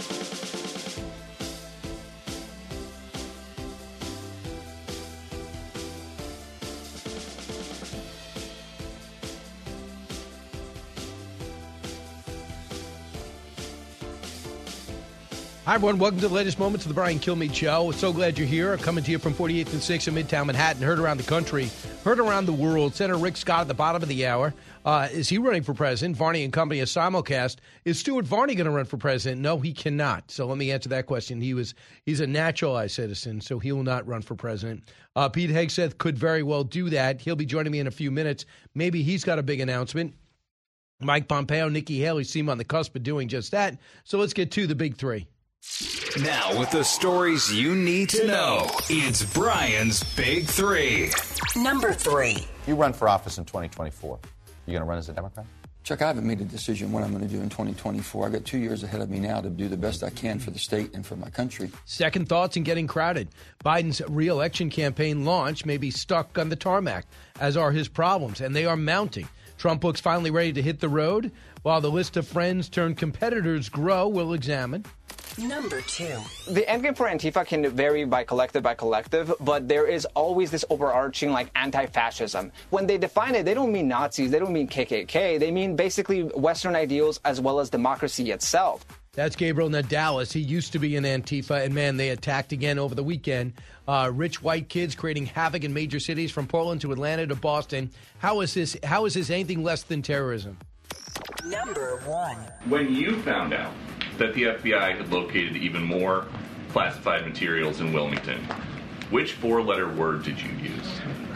Hi, everyone. Welcome to the latest moments of the Brian Kilmeade Show. So glad you're here. Coming to you from 48th and 6th in Midtown Manhattan. Heard around the country, heard around the world. Senator Rick Scott at the bottom of the hour. Is he running for president? Varney and Company, a simulcast. Is Stuart Varney going to run for president? No, he cannot. So let me answer that question. He's a naturalized citizen, so he will not run for president. Pete Hegseth could very well do that. He'll be joining me in a few minutes. Maybe he's got a big announcement. Mike Pompeo, Nikki Haley seem on the cusp of doing just that. So let's get to the big 3. Now, with the stories you need to know, it's Brian's Big 3. Number 3. You run for office in 2024. You going to run as a Democrat? Chuck, I haven't made a decision what I'm going to do in 2024. I got 2 years ahead of me now to do the best I can for the state and for my country. Second thoughts and getting crowded. Biden's re-election campaign launch may be stuck on the tarmac, as are his problems, and they are mounting. Trump looks finally ready to hit the road. While the list of friends turned competitors grow, we'll examine. Number 2. The endgame for Antifa can vary by collective, but there is always this overarching anti-fascism. When they define it, they don't mean Nazis, they don't mean KKK, they mean basically Western ideals as well as democracy itself. That's Gabriel Nadalis. He used to be in Antifa, and man, they attacked again over the weekend. Rich white kids creating havoc in major cities from Portland to Atlanta to Boston. How is this anything less than terrorism? Number 1. When you found out that the FBI had located even more classified materials in Wilmington, Which four-letter word did you use?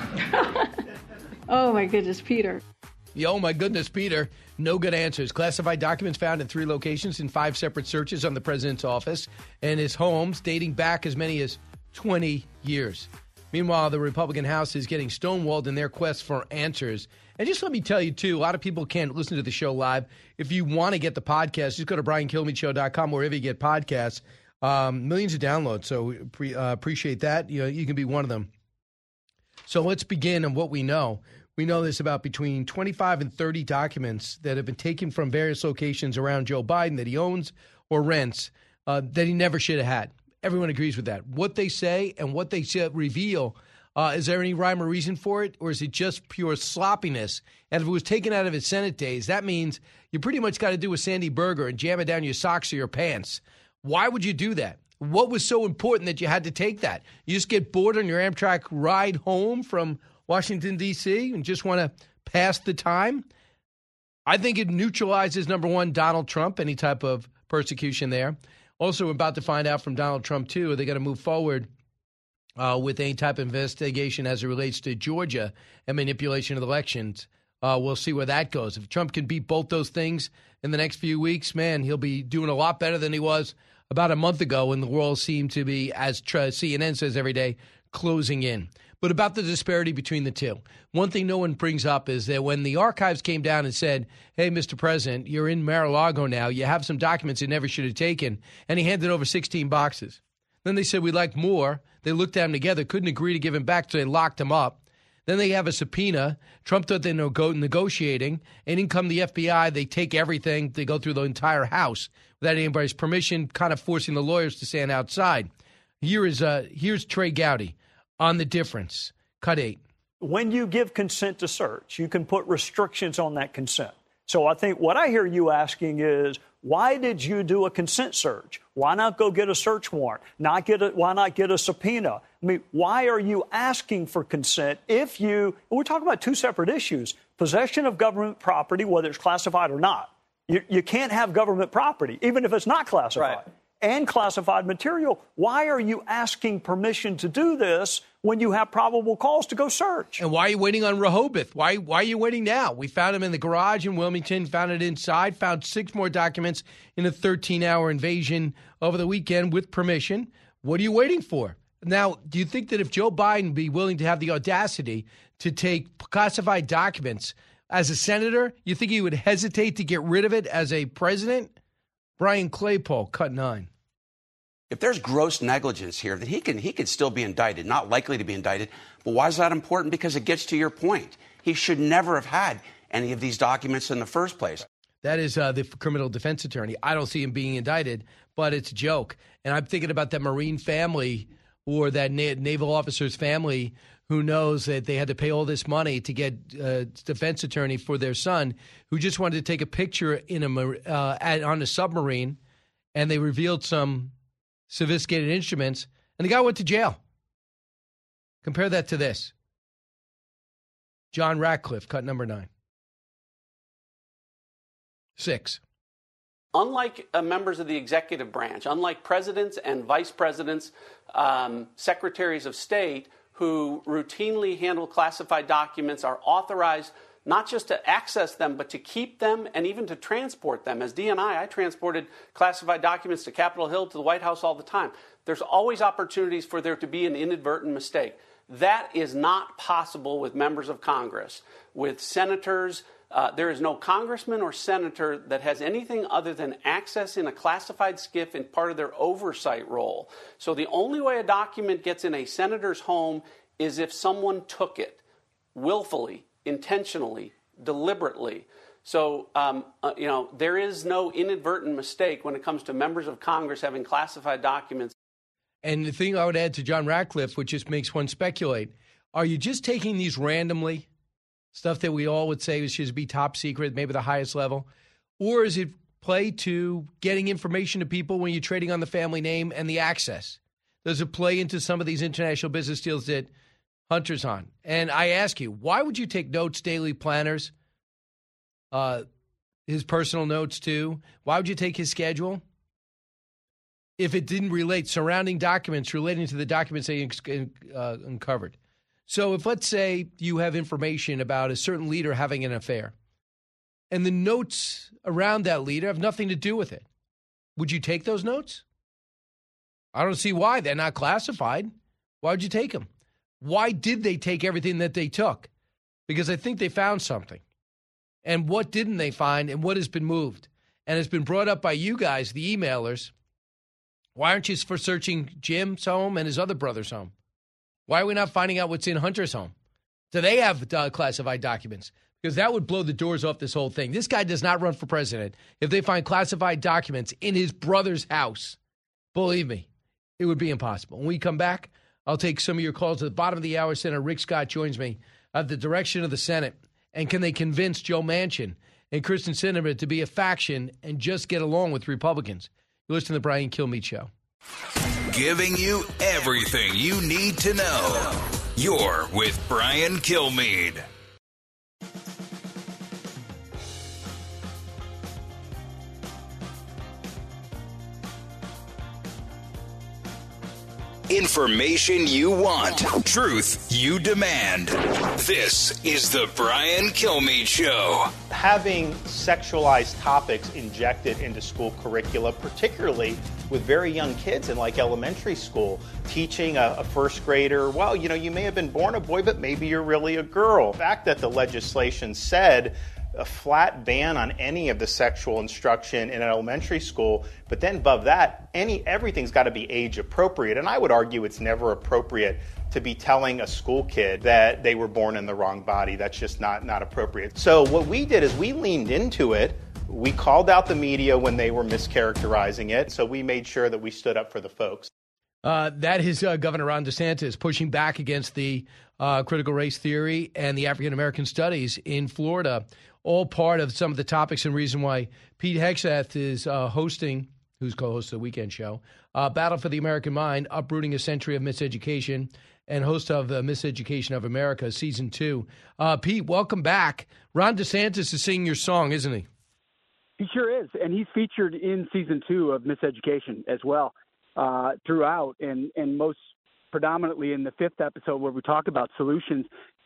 Oh, my goodness, Peter. Oh, my goodness, Peter. No good answers. Classified documents found in 3 locations in 5 separate searches on the president's office and his homes dating back as many as 20 years. Meanwhile, the Republican House is getting stonewalled in their quest for answers. And just let me tell you, too, a lot of people can't listen to the show live. If you want to get the podcast, just go to BrianKilmeadshow.com, wherever you get podcasts. Millions of downloads, so appreciate that. You can be one of them. So let's begin on what we know. We know there's about between 25 and 30 documents that have been taken from various locations around Joe Biden that he owns or rents that he never should have had. Everyone agrees with that. What they say and what they reveal, is there any rhyme or reason for it, or is it just pure sloppiness? And if it was taken out of his Senate days, that means you pretty much got to do a Sandy Berger and jam it down your socks or your pants. Why would you do that? What was so important that you had to take that? You just get bored on your Amtrak ride home from Washington, D.C. and just want to pass the time? I think it neutralizes, number one, Donald Trump, any type of persecution there. Also, we're about to find out from Donald Trump, too, are they going to move forward with any type of investigation as it relates to Georgia and manipulation of elections? We'll see where that goes. If Trump can beat both those things in the next few weeks, man, he'll be doing a lot better than he was about a month ago when the world seemed to be, as CNN says every day, closing in. But about the disparity between the two, one thing no one brings up is that when the archives came down and said, hey, Mr. President, you're in Mar-a-Lago now. You have some documents you never should have taken. And he handed over 16 boxes. Then they said, we'd like more. They looked at him together, couldn't agree to give him back, so they locked him up. Then they have a subpoena. Trump thought they were negotiating. And in come the FBI. They take everything. They go through the entire house without anybody's permission, kind of forcing the lawyers to stand outside. Here's Trey Gowdy on the difference. Cut 8. When you give consent to search, you can put restrictions on that consent. So I think what I hear you asking is, why did you do a consent search? Why not go get a search warrant? Why not get a subpoena? I mean, why are you asking for consent if we're talking about 2 separate issues, possession of government property, whether it's classified or not. You can't have government property, even if it's not classified. Right. And classified material. Why are you asking permission to do this when you have probable cause to go search? And why are you waiting on Rehoboth? Why are you waiting now? We found him in the garage in Wilmington, found it inside, found 6 more documents in a 13-hour invasion over the weekend with permission. What are you waiting for? Now, do you think that if Joe Biden be willing to have the audacity to take classified documents as a senator, you think he would hesitate to get rid of it as a president? Brian Claypole, cut 9. If there's gross negligence here, then he could still be indicted, not likely to be indicted. But why is that important? Because it gets to your point. He should never have had any of these documents in the first place. That is the criminal defense attorney. I don't see him being indicted, but it's a joke. And I'm thinking about that Marine family or that naval officer's family who knows that they had to pay all this money to get a defense attorney for their son, who just wanted to take a picture on a submarine, and they revealed some sophisticated instruments, and the guy went to jail. Compare that to this. John Ratcliffe, cut number 9. 6. Unlike members of the executive branch, unlike presidents and vice presidents, secretaries of state, who routinely handle classified documents, are authorized not just to access them, but to keep them and even to transport them. As DNI, I transported classified documents to Capitol Hill, to the White House all the time. There's always opportunities for there to be an inadvertent mistake. That is not possible with members of Congress. With senators, there is no congressman or senator that has anything other than accessing a classified SCIF in part of their oversight role. So the only way a document gets in a senator's home is if someone took it willfully, intentionally, deliberately. So, there is no inadvertent mistake when it comes to members of Congress having classified documents. And the thing I would add to John Ratcliffe, which just makes one speculate, are you just taking these randomly? Stuff that we all would say should be top secret, maybe the highest level? Or is it play to getting information to people when you're trading on the family name and the access? Does it play into some of these international business deals that Hunter's on? And I ask you, why would you take notes, daily planners, his personal notes too? Why would you take his schedule? if it didn't relate, surrounding documents relating to the documents they uncovered. So if, let's say, you have information about a certain leader having an affair, and the notes around that leader have nothing to do with it, would you take those notes? I don't see why. They're not classified. Why would you take them? Why did they take everything that they took? Because I think they found something. And what didn't they find, and what has been moved? And it's been brought up by you guys, the emailers. Why aren't you for searching Jim's home and his other brother's home? Why are we not finding out what's in Hunter's home? Do they have classified documents? Because that would blow the doors off this whole thing. This guy does not run for president if they find classified documents in his brother's house. Believe me, it would be impossible. When we come back, I'll take some of your calls. At the bottom of the hour, Senator Rick Scott joins me at the direction of the Senate. And can they convince Joe Manchin and Kyrsten Sinema to be a faction and just get along with Republicans? You listen to the Brian Kilmeade Show. Giving you everything you need to know. You're with Brian Kilmeade. Information you want. Truth you demand. This is the Brian Kilmeade Show. Having sexualized topics injected into school curricula, particularly with very young kids in like elementary school, teaching a first grader, well, you may have been born a boy, but maybe you're really a girl. The fact that the legislation said a flat ban on any of the sexual instruction in an elementary school, but then above that, everything's got to be age appropriate. And I would argue it's never appropriate to be telling a school kid that they were born in the wrong body. That's just not appropriate. So what we did is we leaned into it. We called out the media when they were mischaracterizing it. So we made sure that we stood up for the folks. That is Governor Ron DeSantis pushing back against the critical race theory and the African-American studies in Florida, all part of some of the topics and reason why Pete Hegseth is hosting, who's co-host of the Weekend Show, Battle for the American Mind, Uprooting a Century of Miseducation, and host of Miseducation of America, Season 2. Pete, welcome back. Ron DeSantis is singing your song, isn't he? He sure is, and he's featured in Season 2 of Miseducation as well throughout, and most predominantly in the 5th episode where we talk about solutions.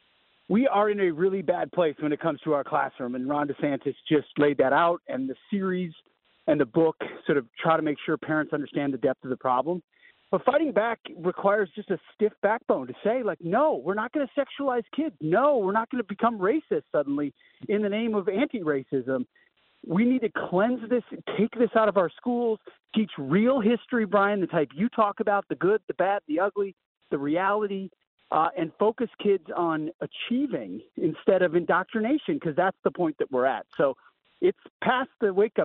We are in a really bad place when it comes to our classroom, and Ron DeSantis just laid that out, and the series and the book sort of try to make sure parents understand the depth of the problem. But fighting back requires just a stiff backbone to say, like, no, we're not going to sexualize kids. No, we're not going to become racist suddenly in the name of anti-racism. We need to cleanse this, take this out of our schools, teach real history, Brian, the type you talk about, the good, the bad, the ugly, the reality, and focus kids on achieving instead of indoctrination, because that's the point that we're at. So it's past the wake-up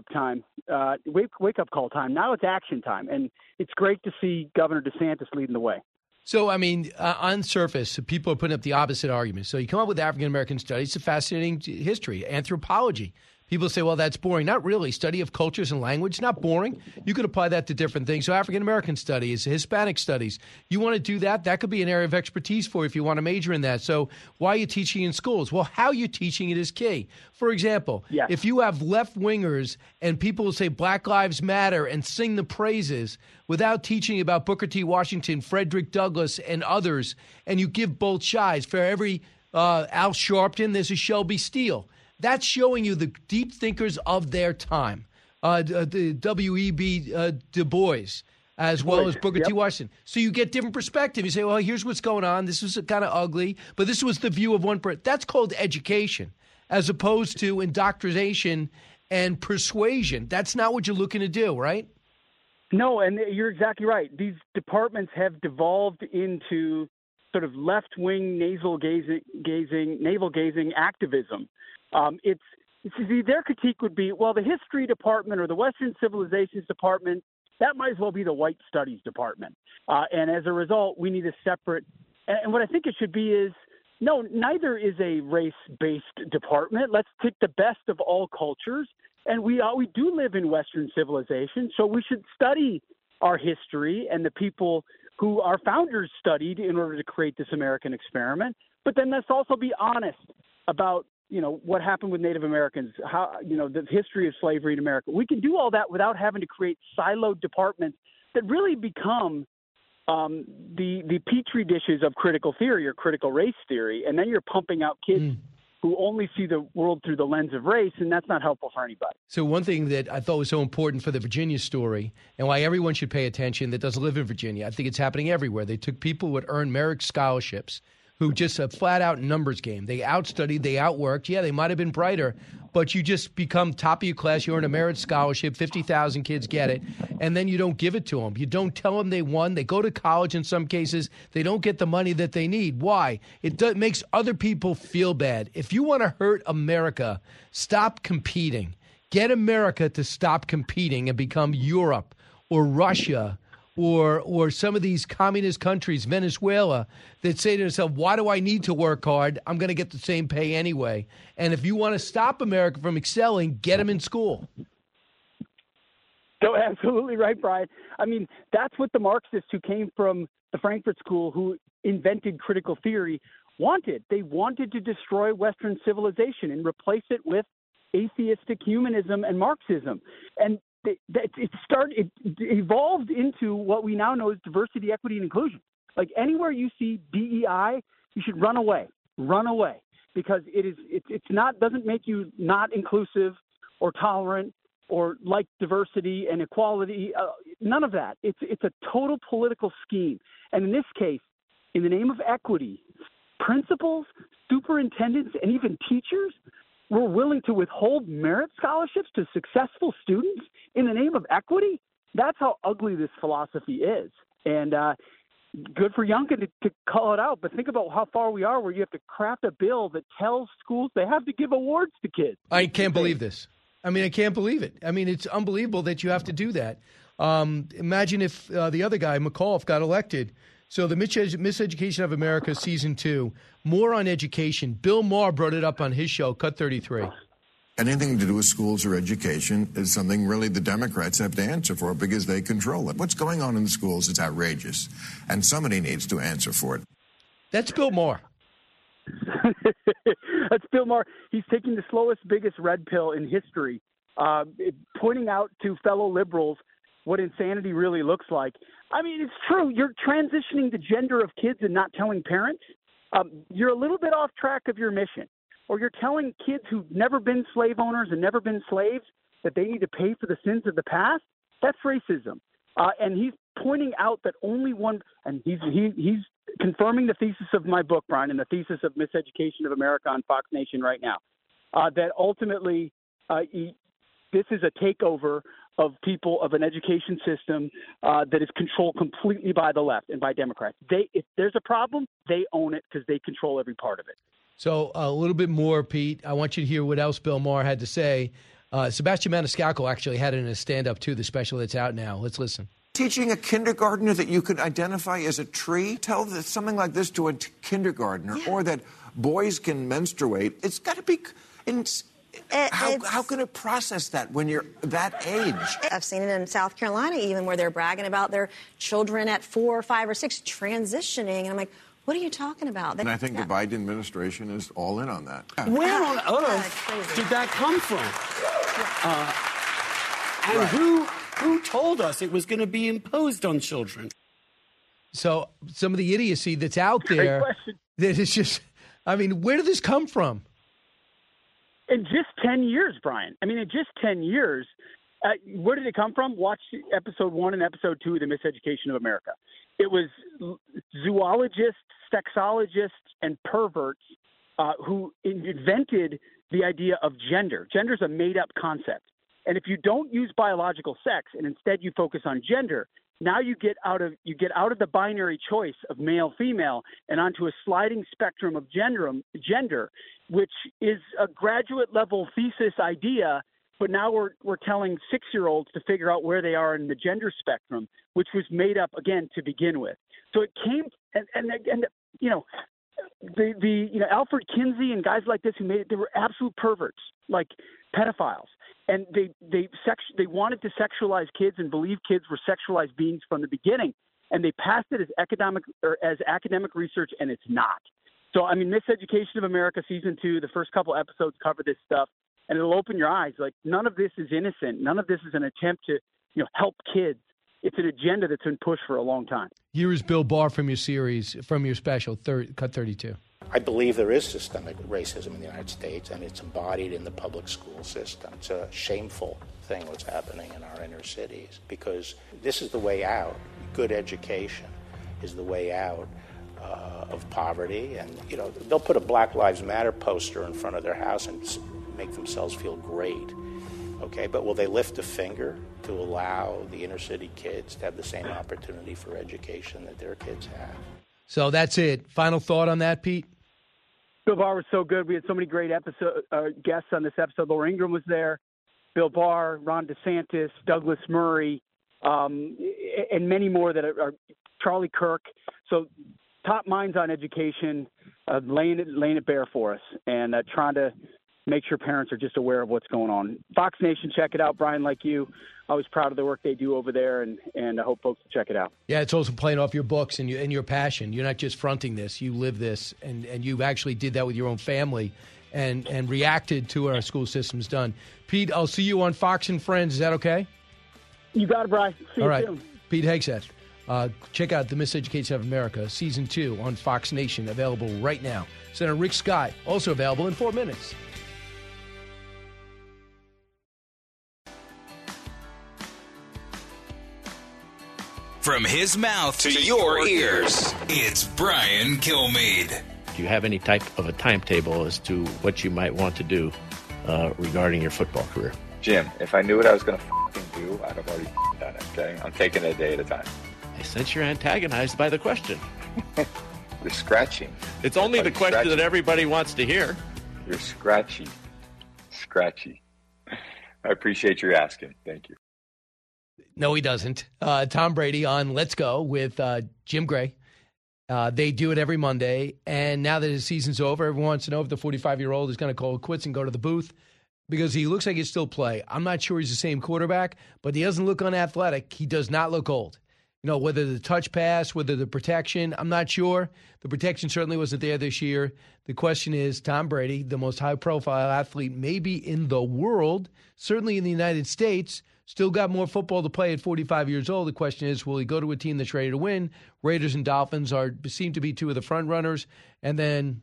call time. Now it's action time, and it's great to see Governor DeSantis leading the way. So, I mean, on surface, people are putting up the opposite argument. So you come up with African-American studies, it's a fascinating history, anthropology. People say, well, that's boring. Not really. Study of cultures and language, not boring. You could apply that to different things. So African-American studies, Hispanic studies, you want to do that? That could be an area of expertise for you if you want to major in that. So why are you teaching in schools? Well, how you're teaching it is key. For example, if you have left-wingers and people will say Black Lives Matter and sing the praises without teaching about Booker T. Washington, Frederick Douglass, and others, and you give both sides, for every Al Sharpton, there's a Shelby Steele. That's showing you the deep thinkers of their time, the W.E.B. Du Bois, as well as Booker T. Washington. So you get different perspective. You say, well, here's what's going on. This was kind of ugly, but this was the view of one person. That's called education, as opposed to indoctrination and persuasion. That's not what you're looking to do, right? No, and you're exactly right. These departments have devolved into sort of left-wing navel-gazing activism. Their critique would be, well, the history department or the Western Civilizations department, that might as well be the white studies department. And as a result, we need a separate – and what I think it should be is, no, neither is a race-based department. Let's take the best of all cultures. And we do live in Western civilization, so we should study our history and the people who our founders studied in order to create this American experiment. But then let's also be honest about what happened with Native Americans, how, the history of slavery in America. We can do all that without having to create siloed departments that really become the petri dishes of critical theory or critical race theory, and then you're pumping out kids who only see the world through the lens of race, and that's not helpful for anybody. So one thing that I thought was so important for the Virginia story and why everyone should pay attention that doesn't live in Virginia, I think it's happening everywhere. They took people who had earned merit scholarships who just a flat-out numbers game. They outstudied, they outworked. Yeah, they might have been brighter, but you just become top of your class. You earn a merit scholarship. 50,000 kids get it, and then you don't give it to them. You don't tell them they won. They go to college in some cases. They don't get the money that they need. Why? It makes other people feel bad. If you want to hurt America, stop competing. Get America to stop competing and become Europe or Russia or some of these communist countries, Venezuela, that say to themselves, why do I need to work hard? I'm going to get the same pay anyway. And if you want to stop America from excelling, get them in school. So absolutely right, Brian. I mean, that's what the Marxists who came from the Frankfurt School, who invented critical theory, wanted. They wanted to destroy Western civilization and replace it with atheistic humanism and Marxism. And it evolved into what we now know as diversity, equity, and inclusion. Like anywhere you see DEI, you should run away, because it's not, doesn't make you not inclusive or tolerant or like diversity and equality. None of that. It's a total political scheme. And in this case, in the name of equity, principals, superintendents, and even teachers were willing to withhold merit scholarships to successful students in the name of equity. That's how ugly this philosophy is. And good for Youngkin to call it out. But think about how far we are where you have to craft a bill that tells schools they have to give awards to kids. I can't believe this. I mean, I can't believe it. I mean, it's unbelievable that you have to do that. Imagine if the other guy, McAuliffe, got elected. So the Miseducation of America Season 2, more on education. Bill Maher brought it up on his show, Cut 33. Anything to do with schools or education is something really the Democrats have to answer for because they control it. What's going on in the schools is outrageous, and somebody needs to answer for it. That's Bill Maher. That's Bill Maher. He's taking the slowest, biggest red pill in history, pointing out to fellow liberals what insanity really looks like. I mean, it's true. You're transitioning the gender of kids and not telling parents. You're a little bit off track of your mission. Or you're telling kids who've never been slave owners and never been slaves that they need to pay for the sins of the past. That's racism. And he's pointing out that only one, and he's confirming the thesis of my book, Brian, and the thesis of Miseducation of America on Fox Nation right now, that ultimately this is a takeover of people, of an education system that is controlled completely by the left and by Democrats. If there's a problem, they own it because they control every part of it. So a little bit more, Pete. I want you to hear what else Bill Maher had to say. Sebastian Maniscalco actually had it in a stand-up, too, the special that's out now. Let's listen. Teaching a kindergartner that you could identify as a tree? Tell something like this to a kindergartner, or that boys can menstruate. It's got to be... How can it process that when you're that age? I've seen it in South Carolina even where they're bragging about their children at 4 or 5 or 6 transitioning. And I'm like, what are you talking about? And I think the Biden administration is all in on that. Where on earth did that come from? And who told us it was going to be imposed on children? So some of the idiocy that's out there, that is just, I mean, where did this come from? In just 10 years, Brian. I mean, in just 10 years, where did it come from? Watch episode 1 and episode 2 of The Miseducation of America. It was zoologists, sexologists, and perverts who invented the idea of gender. Gender is a made-up concept. And if you don't use biological sex and instead you focus on gender, now you get out of the binary choice of male female and onto a sliding spectrum of gender, which is a graduate level thesis idea. But now we're telling 6-year-olds to figure out where they are in the gender spectrum, which was made up again to begin with. So it came and you know, Alfred Kinsey and guys like this who made it, they were absolute perverts, like pedophiles. And they wanted to sexualize kids and believe kids were sexualized beings from the beginning, and they passed it as academic research, and it's not. So I mean, Miseducation of America Season 2, the first couple episodes cover this stuff, and it'll open your eyes. Like none of this is innocent. None of this is an attempt to help kids. it's an agenda that's been pushed for a long time. Here is Bill Barr from your series, from your special, Cut 32. I believe there is systemic racism in the United States, and it's embodied in the public school system. It's a shameful thing what's happening in our inner cities, because this is the way out. Good education is the way out of poverty. And, they'll put a Black Lives Matter poster in front of their house and make themselves feel great. Okay, but will they lift a finger to allow the inner city kids to have the same opportunity for education that their kids have? So that's it. Final thought on that, Pete? Bill Barr was so good. We had so many great guests on this episode. Laura Ingraham was there, Bill Barr, Ron DeSantis, Douglas Murray, and many more that are Charlie Kirk. So top minds on education, laying it bare for us, and trying to make sure parents are just aware of what's going on. Fox Nation, check it out. Brian, like you, I was proud of the work they do over there, and I hope folks will check it out. Yeah, it's also playing off your books and your passion. You're not just fronting this. You live this, and you actually did that with your own family and reacted to what our school system's done. Pete, I'll see you on Fox and Friends. Is that okay? You got it, Brian. See you soon. Pete Hegseth. Check out The Miseducation of America, Season 2 on Fox Nation, available right now. Senator Rick Scott, also available in 4 minutes. From his mouth to your ears, it's Brian Kilmeade. Do you have any type of a timetable as to what you might want to do regarding your football career? Jim, if I knew what I was going to do, I'd have already done it, okay? I'm taking it a day at a time. I sense you're antagonized by the question. You're scratching. It's only the question that everybody wants to hear. You're scratchy. Scratchy. I appreciate your asking. Thank you. No, he doesn't. Tom Brady on Let's Go with Jim Gray. They do it every Monday. And now that his season's over, everyone wants to know if the 45-year-old is going to call it quits and go to the booth because he looks like he'll still play. I'm not sure he's the same quarterback, but he doesn't look unathletic. He does not look old. Whether the touch pass, whether the protection, I'm not sure. The protection certainly wasn't there this year. The question is, Tom Brady, the most high-profile athlete maybe in the world, certainly in the United States, still got more football to play at 45 years old. The question is, will he go to a team that's ready to win? Raiders and Dolphins seem to be two of the front runners. And then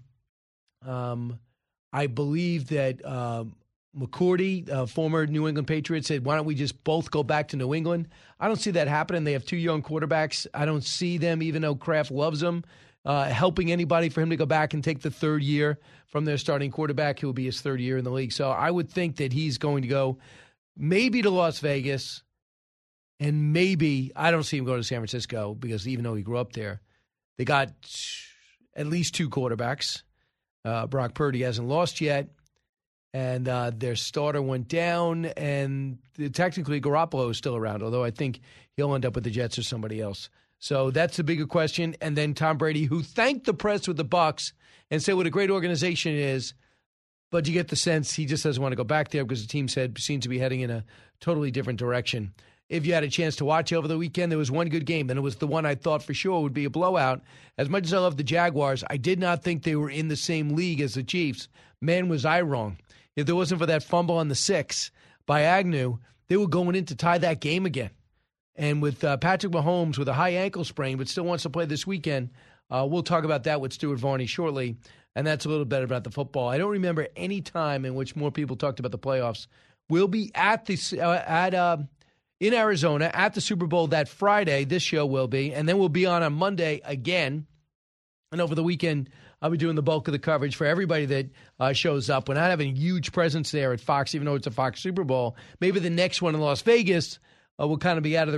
I believe that McCourty, former New England Patriot, said, why don't we just both go back to New England? I don't see that happening. They have two young quarterbacks. I don't see them, even though Kraft loves them, helping anybody for him to go back and take the third year from their starting quarterback, who will be his third year in the league. So I would think that he's going to go maybe to Las Vegas, and maybe I don't see him going to San Francisco because even though he grew up there, they got at least two quarterbacks. Brock Purdy hasn't lost yet, and their starter went down, and technically Garoppolo is still around, although I think he'll end up with the Jets or somebody else. So that's the bigger question. And then Tom Brady, who thanked the press with the Bucs and said what a great organization it is, but you get the sense he just doesn't want to go back there because the team seems to be heading in a totally different direction. If you had a chance to watch over the weekend, there was one good game, and it was the one I thought for sure would be a blowout. As much as I love the Jaguars, I did not think they were in the same league as the Chiefs. Man, was I wrong. If there wasn't for that fumble on the 6 by Agnew, they were going in to tie that game again. And with Patrick Mahomes with a high ankle sprain but still wants to play this weekend, we'll talk about that with Stuart Varney shortly. And that's a little bit about the football. I don't remember any time in which more people talked about the playoffs. We'll be at in Arizona at the Super Bowl that Friday. This show will be. And then we'll be on Monday again. And over the weekend, I'll be doing the bulk of the coverage for everybody that shows up. We're not having a huge presence there at Fox, even though it's a Fox Super Bowl. Maybe the next one in Las Vegas will kind of be out of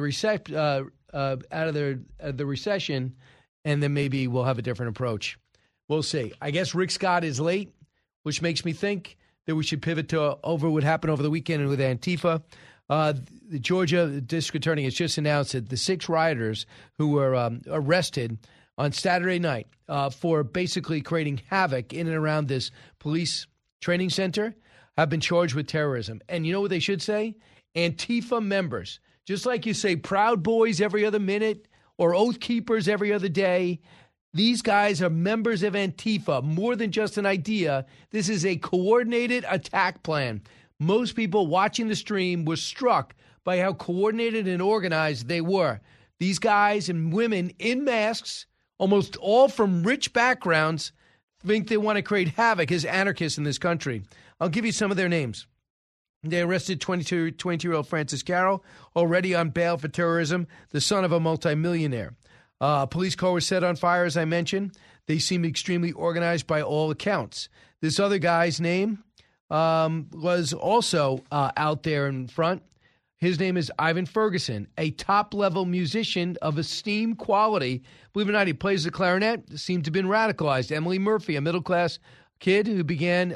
the recession, and then maybe we'll have a different approach. We'll see. I guess Rick Scott is late, which makes me think that we should pivot to over what happened over the weekend with Antifa. The Georgia District Attorney has just announced that the 6 rioters who were arrested on Saturday night for basically creating havoc in and around this police training center have been charged with terrorism. And you know what they should say? Antifa members. Just like you say Proud Boys every other minute or Oath Keepers every other day, these guys are members of Antifa, more than just an idea. This is a coordinated attack plan. Most people watching the stream were struck by how coordinated and organized they were. These guys and women in masks, almost all from rich backgrounds, think they want to create havoc as anarchists in this country. I'll give you some of their names. They arrested 22-year-old Francis Carroll, already on bail for terrorism, the son of a multimillionaire. A police car was set on fire, as I mentioned. They seemed extremely organized by all accounts. This other guy's name was also out there in front. His name is Ivan Ferguson, a top-level musician of esteemed quality. Believe it or not, he plays the clarinet, seemed to have been radicalized. Emily Murphy, a middle-class kid who began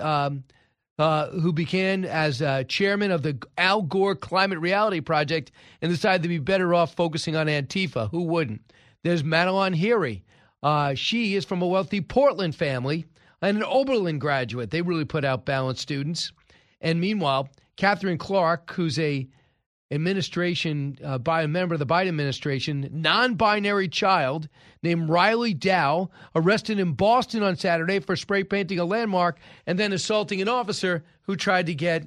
as chairman of the Al Gore Climate Reality Project and decided to be better off focusing on Antifa. Who wouldn't? There's Madeline Heary. She is from a wealthy Portland family and an Oberlin graduate. They really put out balanced students. And meanwhile, Catherine Clark, who's a by a member of the Biden administration, non-binary child named Riley Dow, arrested in Boston on Saturday for spray painting a landmark and then assaulting an officer who tried to get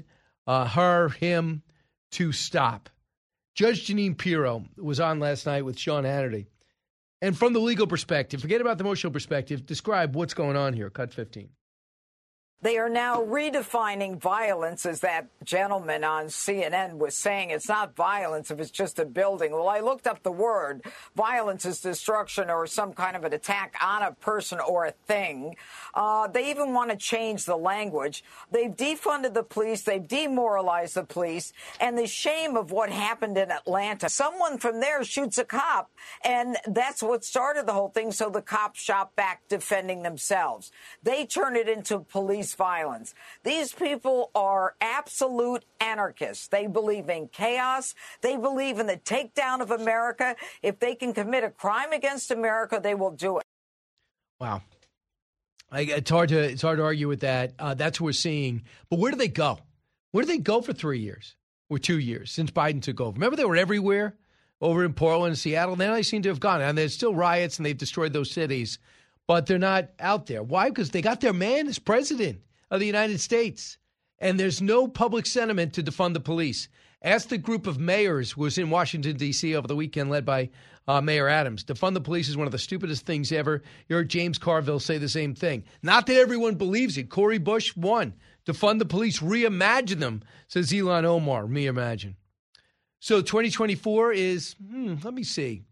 him to stop. Judge Jeanine Pirro was on last night with Sean Hannity. And from the legal perspective, forget about the emotional perspective, describe what's going on here. Cut 15. They are now redefining violence, as that gentleman on CNN was saying. It's not violence if it's just a building. Well, I looked up the word. Violence is destruction or some kind of an attack on a person or a thing. They even want to change the language. They've defunded the police. They've demoralized the police. And the shame of what happened in Atlanta. Someone from there shoots a cop, and that's what started the whole thing. So the cops shot back defending themselves. They turn it into police violence. These people are absolute anarchists. They believe in chaos. They believe in the takedown of America. If they can commit a crime against America, they will do it. Wow. It's hard to argue with that. That's what we're seeing. But where do they go? Where do they go for 3 years or 2 years since Biden took over? Remember, they were everywhere over in Portland and Seattle. Now they seem to have gone. And there's still riots, and they've destroyed those cities. But they're not out there. Why? Because they got their man as president of the United States. And there's no public sentiment to defund the police. Ask the group of mayors who was in Washington, D.C. over the weekend, led by Mayor Adams. Defund the police is one of the stupidest things ever. You heard James Carville say the same thing. Not that everyone believes it. Cori Bush won. Defund the police, reimagine them, says Ilhan Omar. Me imagine. So 2024 is, let me see.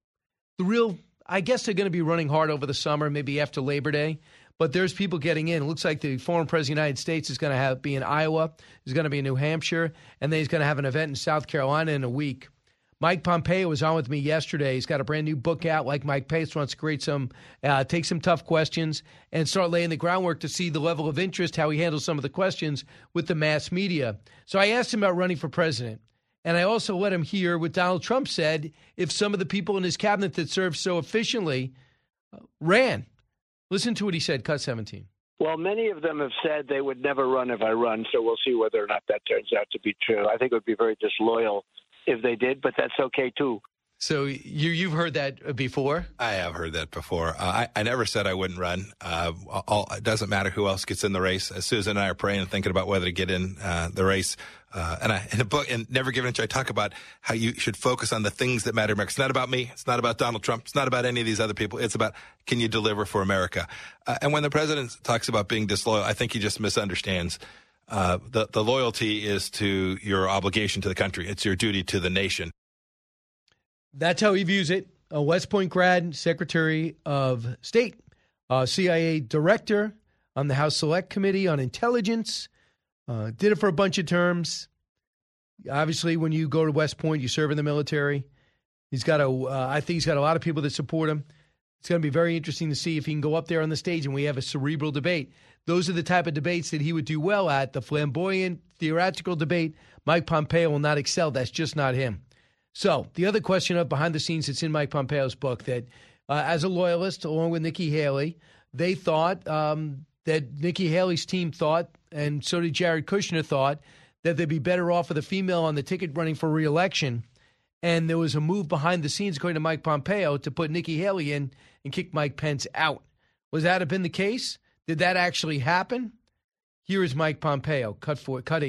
I guess they're going to be running hard over the summer, maybe after Labor Day. But there's people getting in. It looks like the former president of the United States is going to be in Iowa. He's going to be in New Hampshire. And then he's going to have an event in South Carolina in a week. Mike Pompeo was on with me yesterday. He's got a brand new book out. Like Mike Pence wants to take some tough questions and start laying the groundwork to see the level of interest, how he handles some of the questions with the mass media. So I asked him about running for president. And I also let him hear what Donald Trump said if some of the people in his cabinet that served so efficiently ran. Listen to what he said, cut 17. Well, many of them have said they would never run if I run, so we'll see whether or not that turns out to be true. I think it would be very disloyal if they did, but that's okay, too. So you've heard that before? I have heard that before. I never said I wouldn't run. It doesn't matter who else gets in the race. Susan and I are praying and thinking about whether to get in the race. In a book, and Never Give An Inch, I talk about how you should focus on the things that matter to America. It's not about me. It's not about Donald Trump. It's not about any of these other people. It's about, can you deliver for America? And when the president talks about being disloyal, I think he just misunderstands. The loyalty is to your obligation to the country. It's your duty to the nation. That's how he views it. A West Point grad, Secretary of State, CIA director on the House Select Committee on Intelligence. Did it for a bunch of terms. Obviously, when you go to West Point, you serve in the military. I think he's got a lot of people that support him. It's going to be very interesting to see if he can go up there on the stage and we have a cerebral debate. Those are the type of debates that he would do well at. The flamboyant, theoretical debate, Mike Pompeo will not excel. That's just not him. So the other question of behind the scenes that's in Mike Pompeo's book, that as a loyalist, along with Nikki Haley, they thought that Nikki Haley's team thought, and so did Jared Kushner thought, that they'd be better off with a female on the ticket running for re-election. And there was a move behind the scenes, according to Mike Pompeo, to put Nikki Haley in and kick Mike Pence out. Was that have been the case? Did that actually happen? Here is Mike Pompeo, cut 18.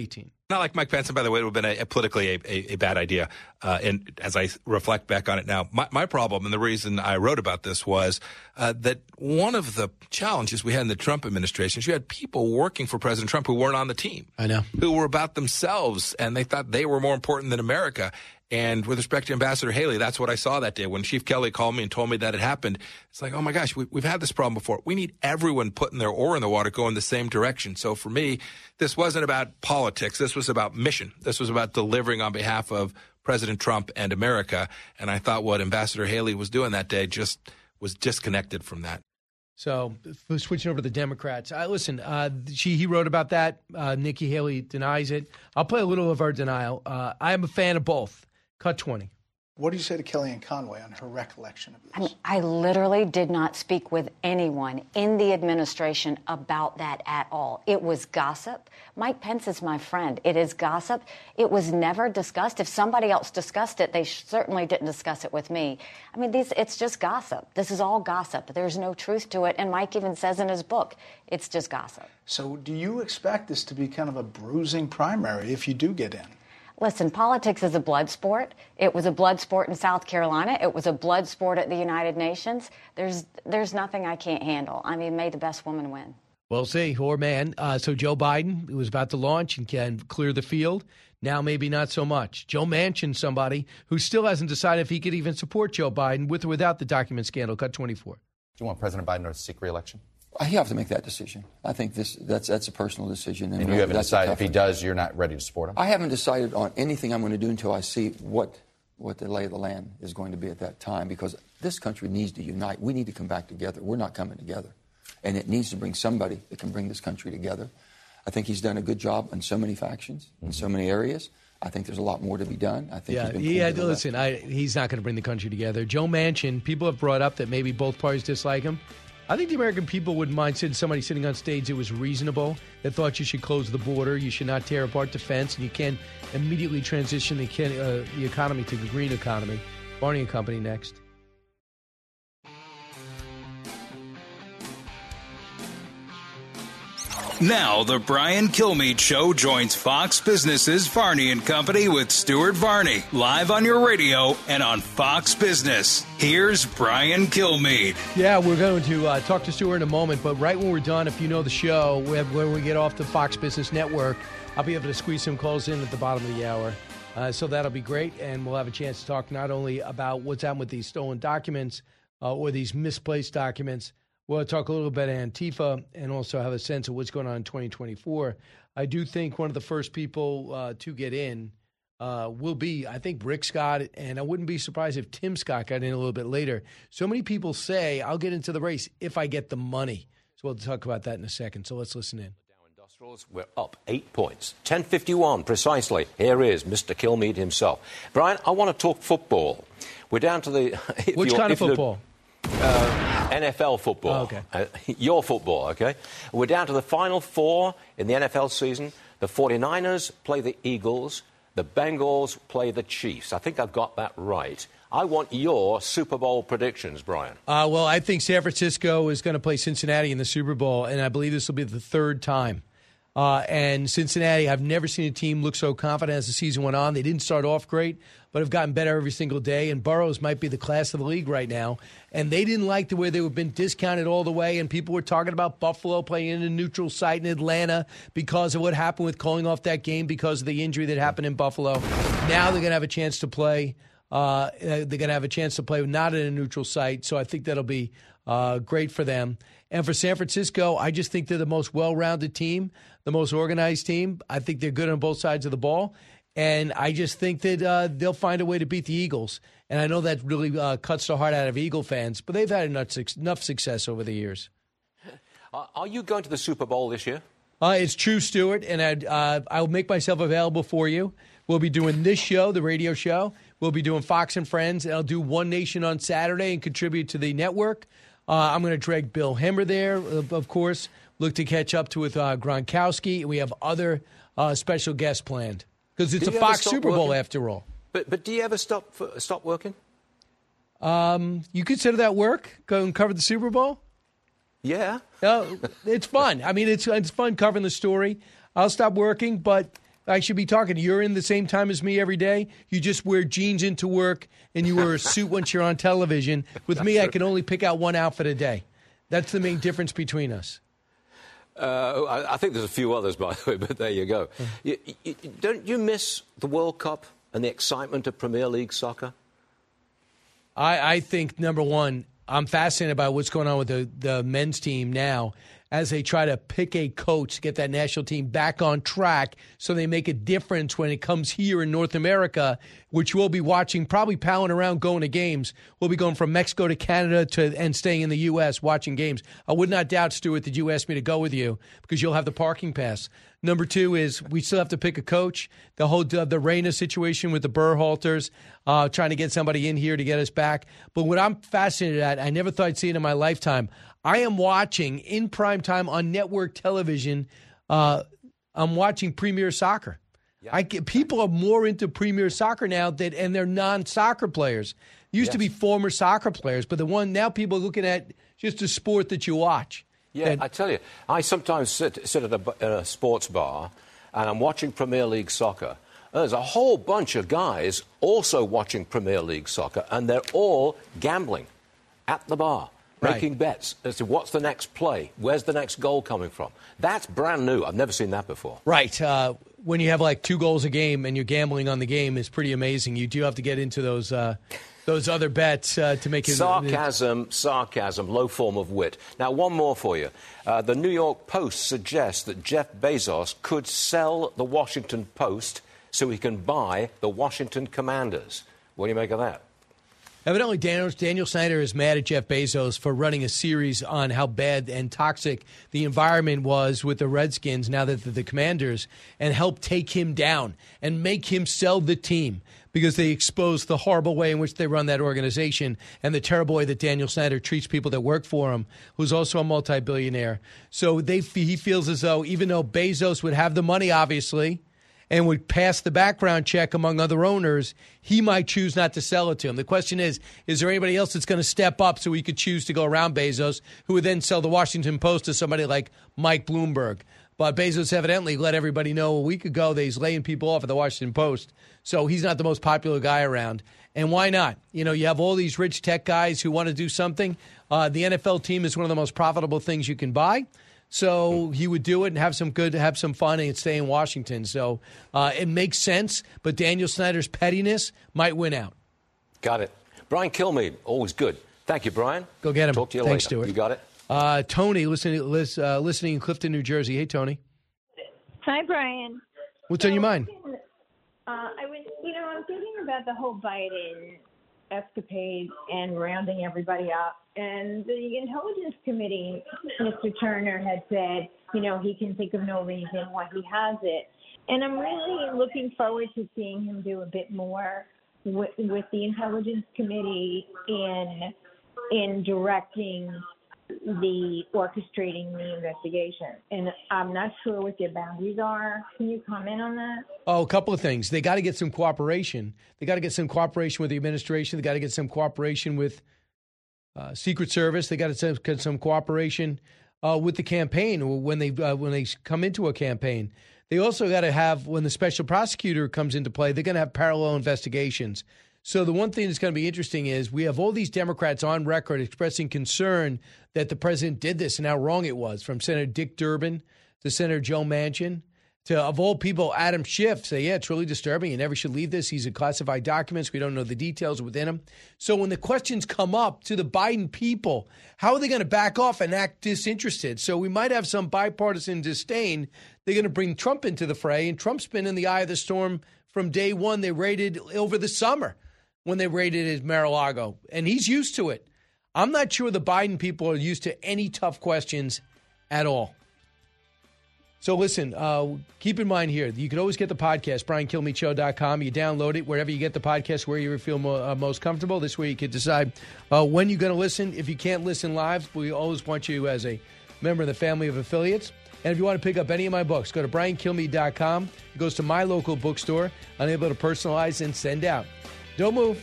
Not like Mike Pence, and by the way, it would have been politically a bad idea. And as I reflect back on it now, my problem and the reason I wrote about this was that one of the challenges we had in the Trump administration is you had people working for President Trump who weren't on the team. I know. Who were about themselves, and they thought they were more important than America. And with respect to Ambassador Haley, that's what I saw that day. When Chief Kelly called me and told me that it happened, it's like, oh my gosh, we've had this problem before. We need everyone putting their oar in the water, going the same direction. So for me, this wasn't about politics. This was about mission. This was about delivering on behalf of President Trump and America. And I thought what Ambassador Haley was doing that day just was disconnected from that. So switching over to the Democrats. Listen, he wrote about that. Nikki Haley denies it. I'll play a little of her denial. I am a fan of both. Cut 20. What do you say to Kellyanne Conway on her recollection of this? I literally did not speak with anyone in the administration about that at all. It was gossip. Mike Pence is my friend. It is gossip. It was never discussed. If somebody else discussed it, they certainly didn't discuss it with me. I mean, it's just gossip. This is all gossip. There's no truth to it. And Mike even says in his book, it's just gossip. So do you expect this to be kind of a bruising primary if you do get in? Listen, politics is a blood sport. It was a blood sport in South Carolina. It was a blood sport at the United Nations. There's nothing I can't handle. I mean, may the best woman win. We'll see, or man. So Joe Biden, who was about to launch and can clear the field, now maybe not so much. Joe Manchin, somebody who still hasn't decided if he could even support Joe Biden with or without the document scandal. Cut 24. Do you want President Biden to seek re-election? You have to make that decision. I think that's a personal decision. And you haven't decided if he does, you're not ready to support him? I haven't decided on anything I'm going to do until I see what the lay of the land is going to be at that time, because this country needs to unite. We need to come back together. We're not coming together. And it needs to bring somebody that can bring this country together. I think he's done a good job on so many factions, in so many areas. I think there's a lot more to be done. I think listen, he's not going to bring the country together. Joe Manchin, people have brought up that maybe both parties dislike him. I think the American people wouldn't mind seeing somebody sitting on stage that was reasonable, that thought you should close the border, you should not tear apart defense, and you can't immediately transition the economy to the green economy. Barney and Company next. Now, the Brian Kilmeade Show joins Fox Business's Varney and Company with Stuart Varney, live on your radio and on Fox Business. Here's Brian Kilmeade. Yeah, we're going to talk to Stuart in a moment, but right when we're done, if you know the show, when we get off the Fox Business Network, I'll be able to squeeze some calls in at the bottom of the hour. So that'll be great, and we'll have a chance to talk not only about what's happened with these stolen documents or these misplaced documents. We'll talk a little bit about Antifa and also have a sense of what's going on in 2024. I do think one of the first people to get in will be, I think, Rick Scott, and I wouldn't be surprised if Tim Scott got in a little bit later. So many people say, I'll get into the race if I get the money. So we'll talk about that in a second. So let's listen in. We're up 8 points. 10:51 precisely. Here is Mr. Kilmeade himself. Brian, I want to talk football. We're down to the... Which kind of football? NFL football. Oh, okay. Your football, okay? We're down to the final four in the NFL season. The 49ers play the Eagles. The Bengals play the Chiefs. I think I've got that right. I want your Super Bowl predictions, Brian. Well, I think San Francisco is going to play Cincinnati in the Super Bowl, and I believe this will be the third time. And Cincinnati, I've never seen a team look so confident as the season went on. They didn't start off great, but have gotten better every single day. And Burrows might be the class of the league right now. And they didn't like the way they were been discounted all the way. And people were talking about Buffalo playing in a neutral site in Atlanta because of what happened with calling off that game because of the injury that happened in Buffalo. Now they're going to have a chance to play. They're going to have a chance to play not in a neutral site. So I think that'll be great for them. And for San Francisco, I just think they're the most well-rounded team, the most organized team. I think they're good on both sides of the ball. And I just think that they'll find a way to beat the Eagles. And I know that really cuts the heart out of Eagle fans, but they've had enough success over the years. Are you going to the Super Bowl this year? It's true, Stuart, and I'll make myself available for you. We'll be doing this show, the radio show. We'll be doing Fox and Friends, and I'll do One Nation on Saturday and contribute to the network. I'm going to drag Bill Hemmer there, of course. Look to catch up with Gronkowski. We have other special guests planned because it's a Fox Super Bowl after all. But do you ever stop working? You consider that work? Go and cover the Super Bowl? Yeah. It's fun. I mean, it's fun covering the story. I'll stop working, but I should be talking to. You're in the same time as me every day. You just wear jeans into work and you wear a suit once you're on television. With me, I can only pick out one outfit a day. That's the main difference between us. I think there's a few others, by the way, but there you go. Don't you miss the World Cup and the excitement of Premier League soccer? I think, number one, I'm fascinated by what's going on with the men's team now as they try to pick a coach to get that national team back on track so they make a difference when it comes here in North America, which we'll be watching, probably palling around going to games. We'll be going from Mexico to Canada and staying in the U.S. watching games. I would not doubt, Stuart, that you asked me to go with you because you'll have the parking pass. Number two is we still have to pick a coach. The whole the Reyna situation with the Berhalters, trying to get somebody in here to get us back. But what I'm fascinated at, I never thought I'd see it in my lifetime. I am watching in prime time on network television. I'm watching Premier Soccer. Yeah. People are more into Premier Soccer now and they're non-soccer players. Used to be former soccer players, but now people are looking at just a sport that you watch. Yeah, I tell you, I sometimes sit at a sports bar and I'm watching Premier League soccer. There's a whole bunch of guys also watching Premier League soccer, and they're all gambling at the bar, making bets as to what's the next play, where's the next goal coming from. That's brand new. I've never seen that before. Right. When you have like 2 goals a game and you're gambling on the game, it's pretty amazing. You do have to get into those other bets to make it... Sarcasm, low form of wit. Now, one more for you. The New York Post suggests that Jeff Bezos could sell the Washington Post so he can buy the Washington Commanders. What do you make of that? Evidently, Daniel Snyder is mad at Jeff Bezos for running a series on how bad and toxic the environment was with the Redskins now that the Commanders, and helped take him down and make him sell the team because they exposed the horrible way in which they run that organization and the terrible way that Daniel Snyder treats people that work for him, who's also a multi-billionaire. So he feels as though even though Bezos would have the money, obviously, and would pass the background check among other owners, he might choose not to sell it to him. The question is there anybody else that's going to step up so he could choose to go around Bezos, who would then sell the Washington Post to somebody like Mike Bloomberg? But Bezos evidently let everybody know a week ago that he's laying people off at the Washington Post, so he's not the most popular guy around. And why not? You know, you have all these rich tech guys who want to do something. The NFL team is one of the most profitable things you can buy. So he would do it and have some fun and stay in Washington. So it makes sense, but Daniel Snyder's pettiness might win out. Got it. Brian Kilmeade, always good. Thank you, Brian. Go get him. Talk to you Thanks, later. Stuart. You got it? Tony, listening in Clifton, New Jersey. Hey, Tony. Hi, Brian. What's on your mind? I'm thinking about the whole Biden escapade and rounding everybody up. And the Intelligence Committee, Mr. Turner had said, he can think of no reason why he has it. And I'm really looking forward to seeing him do a bit more with the Intelligence Committee in directing orchestrating the investigation. And I'm not sure what their boundaries are. Can you comment on that? Oh, a couple of things. They got to get some cooperation. They got to get some cooperation with the administration. They got to get some cooperation with Secret Service. They got to get some cooperation with the campaign when they come into a campaign. They also got to have, when the special prosecutor comes into play, they're going to have parallel investigations. So the one thing that's going to be interesting is we have all these Democrats on record expressing concern that the president did this and how wrong it was, from Senator Dick Durbin to Senator Joe Manchin to, of all people, Adam Schiff say, yeah, it's really disturbing. You never should leave this. These are classified documents. We don't know the details within them. So when the questions come up to the Biden people, how are they going to back off and act disinterested? So we might have some bipartisan disdain. They're going to bring Trump into the fray, and Trump's been in the eye of the storm from day one. They raided over the summer when they raided his Mar-a-Lago, and he's used to it. I'm not sure the Biden people are used to any tough questions at all. So listen, keep in mind here, you can always get the podcast, BrianKilmeadeShow.com. You download it wherever you get the podcast, where you feel most comfortable. This way you can decide when you're going to listen. If you can't listen live, we always want you as a member of the family of affiliates. And if you want to pick up any of my books, go to BrianKilmeade.com. It goes to my local bookstore. I'm able to personalize and send out. Don't move.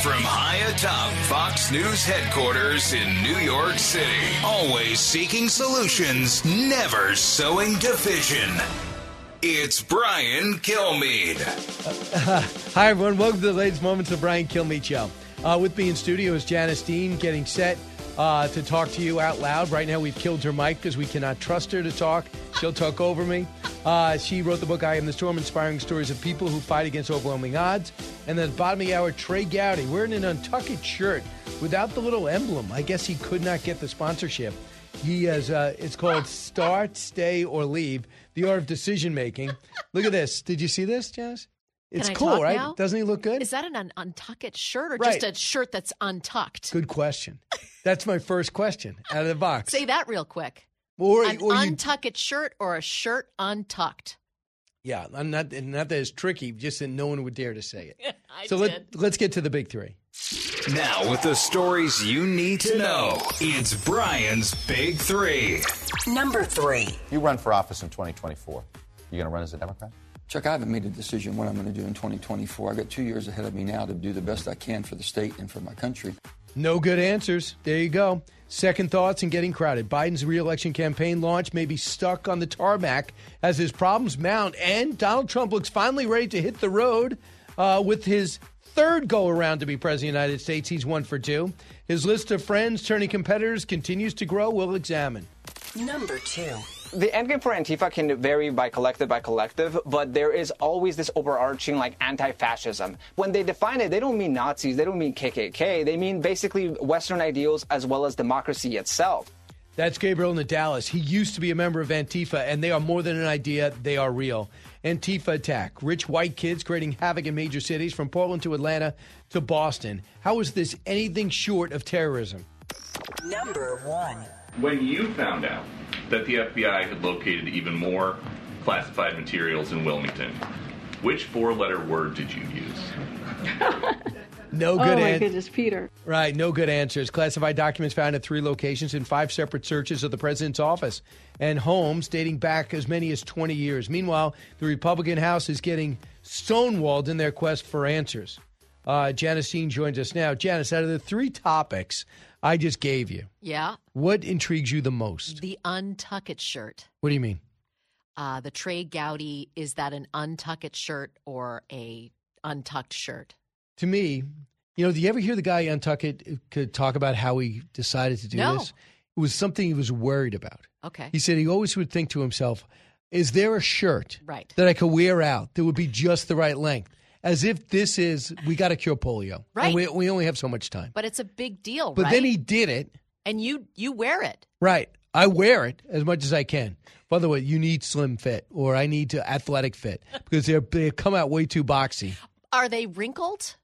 From high atop Fox News headquarters in New York City, always seeking solutions, never sowing division. It's Brian Kilmeade. Hi, everyone. Welcome to the latest moments of Brian Kilmeade Show. With me in studio is Janice Dean, getting set to talk to you out loud. Right now, we've killed her mic because we cannot trust her to talk. She'll talk over me. She wrote the book, I Am the Storm, Inspiring Stories of People Who Fight Against Overwhelming Odds. And then at the bottom of the hour, Trey Gowdy, wearing an untucked shirt without the little emblem. I guess he could not get the sponsorship. He has, it's called Start, Stay, or Leave, The Art of Decision Making. Look at this. Did you see this, Janice? It's cool, right? Now? Doesn't he look good? Is that an untucked shirt or Right. just a shirt that's untucked? Good question. That's my first question out of the box. Say that real quick. Or Untucked shirt or a shirt untucked? Yeah, not that it's tricky, just that no one would dare to say it. I So let's get to the big three. Now, with the stories you need to know, it's Brian's Big Three. Number 3. You run for office in 2024. You going to run as a Democrat? Chuck, I haven't made a decision what I'm going to do in 2024. I've got 2 years ahead of me now to do the best I can for the state and for my country. No good answers. There you go. Second thoughts and getting crowded. Biden's re-election campaign launch may be stuck on the tarmac as his problems mount, and Donald Trump looks finally ready to hit the road with his third go-around to be president of the United States. He's 1 for 2. His list of friends turning competitors continues to grow. We'll examine. Number 2. The endgame for Antifa can vary by collective, but there is always this overarching, anti-fascism. When they define it, they don't mean Nazis, they don't mean KKK, they mean basically Western ideals as well as democracy itself. That's Gabriel Nadalis. He used to be a member of Antifa, and they are more than an idea, they are real. Antifa attack. Rich white kids creating havoc in major cities from Portland to Atlanta to Boston. How is this anything short of terrorism? Number 1. When you found out that the FBI had located even more classified materials in Wilmington, which 4-letter word did you use? No good Oh, my goodness, Peter. Right, no good answers. Classified documents found at 3 locations in 5 separate searches of the president's office and homes dating back as many as 20 years. Meanwhile, the Republican House is getting stonewalled in their quest for answers. Janice Dean joins us now. Janice, out of the 3 topics I just gave you, Yeah. what intrigues you the most? The untucked shirt. What do you mean? The Trey Gowdy, is that an untucked shirt or a untucked shirt? To me, do you ever hear the guy Untucked could talk about how he decided to do No. this? It was something he was worried about. Okay. He said he always would think to himself, is there a shirt Right. that I could wear out that would be just the right length? As if this is, we got to cure polio. Right. And we only have so much time. But it's a big deal, But right? then he did it. And you wear it. Right. I wear it as much as I can. By the way, you need slim fit or I need to athletic fit because they come out way too boxy Are they wrinkled?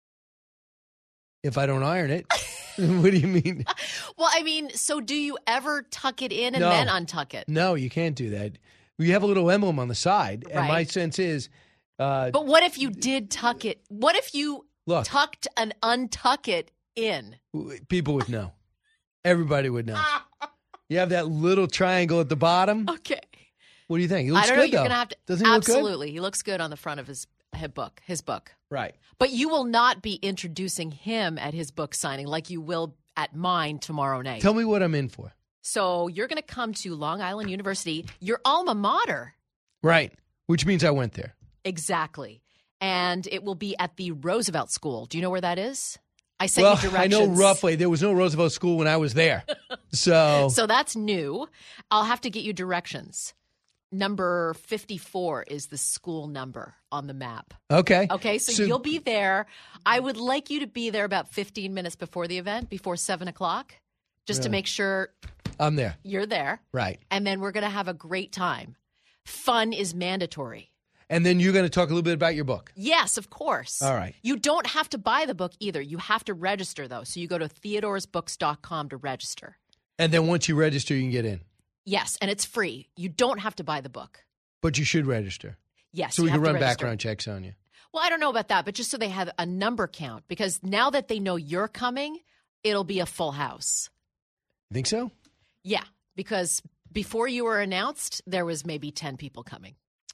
if I don't iron it. What do you mean? Well, I mean, so do you ever tuck it in and No. then untuck it? No, you can't do that. You have a little emblem on the side. And my Right. sense is, But what if you did tuck it? What if you Look. tucked and untuck it in? people would know. Everybody would know. You have that little triangle at the bottom. Okay. What do you think? It looks I don't know. good, You're though. gonna have to. Doesn't he look good? Absolutely, he looks good on the front of his book. Right. But you will not be introducing him at his book signing like you will at mine tomorrow night. Tell me what I'm in for. So you're going to come to Long Island University, your alma mater. Right. Which means I went there. Exactly. And it will be at the Roosevelt School. Do you know where that is? I sent Well, you I directions. know roughly. There was no Roosevelt School when I was there. So that's new. I'll have to get you directions. Number 54 is the school number on the map. Okay. Okay, so you'll be there. I would like you to be there about 15 minutes before the event, before 7 o'clock, just to Really? make sure I'm there. you're there. Right. And then we're going to have a great time. Fun is mandatory. And then you're going to talk a little bit about your book. Yes, of course. All right. You don't have to buy the book either. You have to register, though. So you go to theodoresbooks.com to register. And then once you register, you can get in. Yes, and it's free. You don't have to buy the book. But you should register. Yes, So you we have can to run register. background checks on you. Well, I don't know about that, but just so they have a number count, because now that they know you're coming, it'll be a full house. Think so? Yeah, because before you were announced, there was maybe 10 people coming.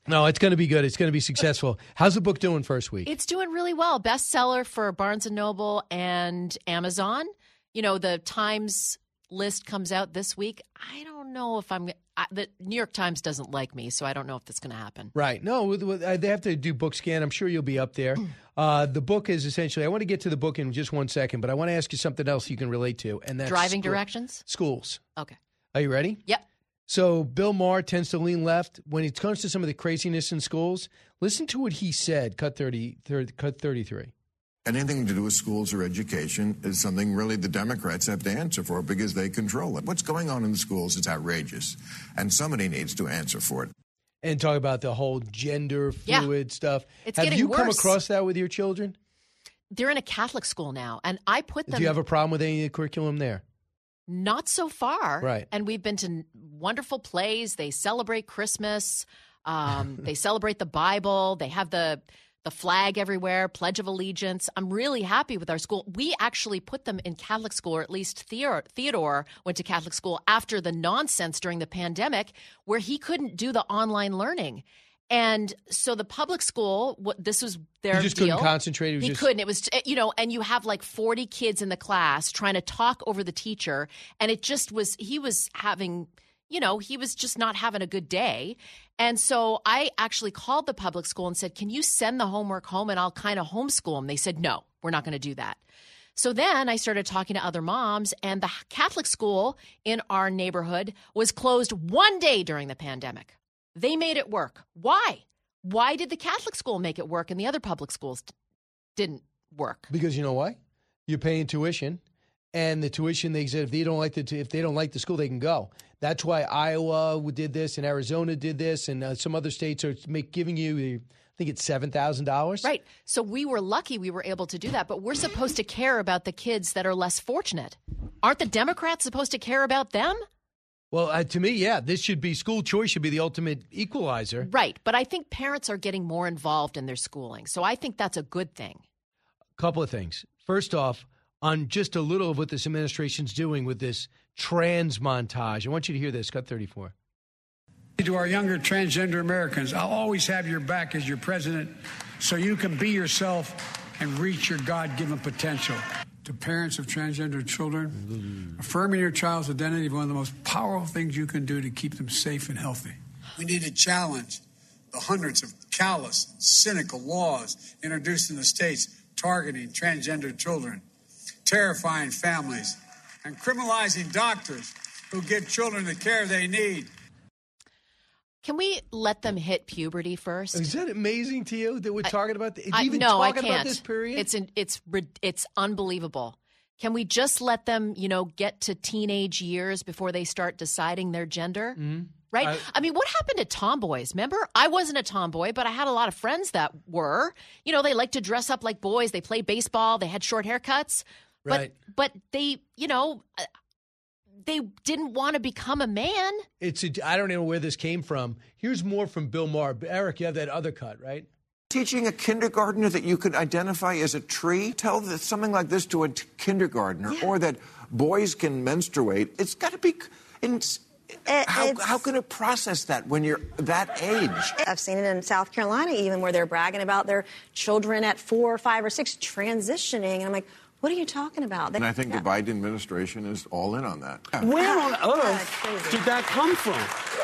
No, it's going to be good. It's going to be successful. How's the book doing first week? It's doing really well. Bestseller for Barnes & Noble and Amazon. You know, the Times list comes out this week. I don't know if the New York Times doesn't like me, so I don't know if that's going to happen. Right. No, they have to do book scan. I'm sure you'll be up there. The book is essentially, I want to get to the book in just one second, but I want to ask you something else you can relate to, and that's driving directions? Schools. Okay. Are you ready? Yep. So Bill Maher tends to lean left. When it comes to some of the craziness in schools, listen to what he said, cut 33. Anything to do with schools or education is something really the Democrats have to answer for because they control it. What's going on in the schools is outrageous, and somebody needs to answer for it. And talk about the whole gender fluid stuff. It's have getting you worse. come across that with your children? They're in a Catholic school now, and I put them. Do you have a problem with any of the curriculum there? Not so far. Right. And we've been to wonderful plays. They celebrate Christmas. They celebrate the Bible. They have the flag everywhere, Pledge of Allegiance. I'm really happy with our school. We actually put them in Catholic school, or at least Theodore went to Catholic school after the nonsense during the pandemic where he couldn't do the online learning. And so the public school, this was their deal. He just couldn't concentrate. He couldn't. It was, and you have like 40 kids in the class trying to talk over the teacher. And it just was, he was just not having a good day. And so I actually called the public school and said, can you send the homework home and I'll kind of homeschool them? They said, no, we're not going to do that. So then I started talking to other moms, and the Catholic school in our neighborhood was closed one day during the pandemic. They made it work. Why? Why did the Catholic school make it work and the other public schools didn't work? Because you know why? You're paying tuition, and the tuition, they said if they don't like the school, they can go. That's why Iowa did this, and Arizona did this, and some other states are giving you, I think it's $7,000. Right. So we were lucky we were able to do that, but we're supposed to care about the kids that are less fortunate. Aren't the Democrats supposed to care about them? Well, to me, yeah, this should be school choice should be the ultimate equalizer. Right. But I think parents are getting more involved in their schooling. So I think that's a good thing. A couple of things. First off, on just a little of what this administration's doing with this trans montage. I want you to hear this. Cut 34. To our younger transgender Americans, I'll always have your back as your president so you can be yourself and reach your God-given potential. To parents of transgender children, affirming your child's identity is one of the most powerful things you can do to keep them safe and healthy. We need to challenge the hundreds of callous, cynical laws introduced in the states targeting transgender children, terrifying families, and criminalizing doctors who give children the care they need. Can we let them hit puberty first? Is that amazing to you that we're talking about this? No, I can't. About this period? It's unbelievable. Can we just let them, get to teenage years before they start deciding their gender? Mm-hmm. Right? I mean, what happened to tomboys? Remember, I wasn't a tomboy, but I had a lot of friends that were. They like to dress up like boys. They play baseball. They had short haircuts. Right. But they, they didn't want to become a man. I don't know where this came from. Here's more from Bill Maher. Eric, you have that other cut, right? Teaching a kindergartner that you could identify as a tree? Tell something like this to a kindergartner, or that boys can menstruate. It's got to be... How can it process that when you're that age? I've seen it in South Carolina even where they're bragging about their children at 4, 5, or 6 transitioning. And I'm like, what are you talking about? And I think the Biden administration is all in on that. Where on earth did that come from?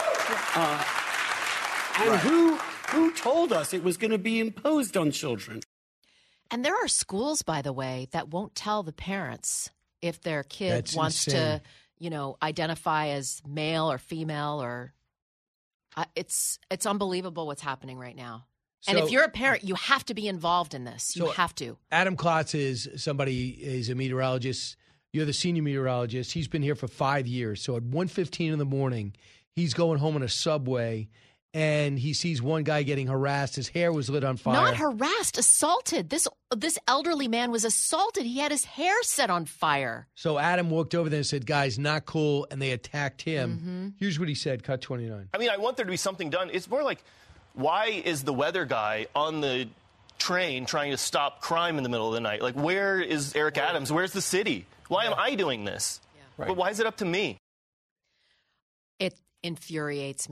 Who told us it was going to be imposed on children? And there are schools, by the way, that won't tell the parents if their kid That's wants insane. to, identify as male or female, or it's unbelievable what's happening right now. And if you're a parent, you have to be involved in this. You have to. Adam Klotz is a meteorologist. You're the senior meteorologist. He's been here for 5 years. So at 1:15 in the morning, he's going home on a subway, and he sees one guy getting harassed. His hair was lit on fire. Not harassed, assaulted. This elderly man was assaulted. He had his hair set on fire. So Adam walked over there and said, guys, not cool, and they attacked him. Mm-hmm. Here's what he said, cut 29. I mean, I want there to be something done. It's more like, why is the weather guy on the train trying to stop crime in the middle of the night? Like, where is Eric Adams? Where's the city? Why am I doing this? Yeah. But why is it up to me? It infuriates me.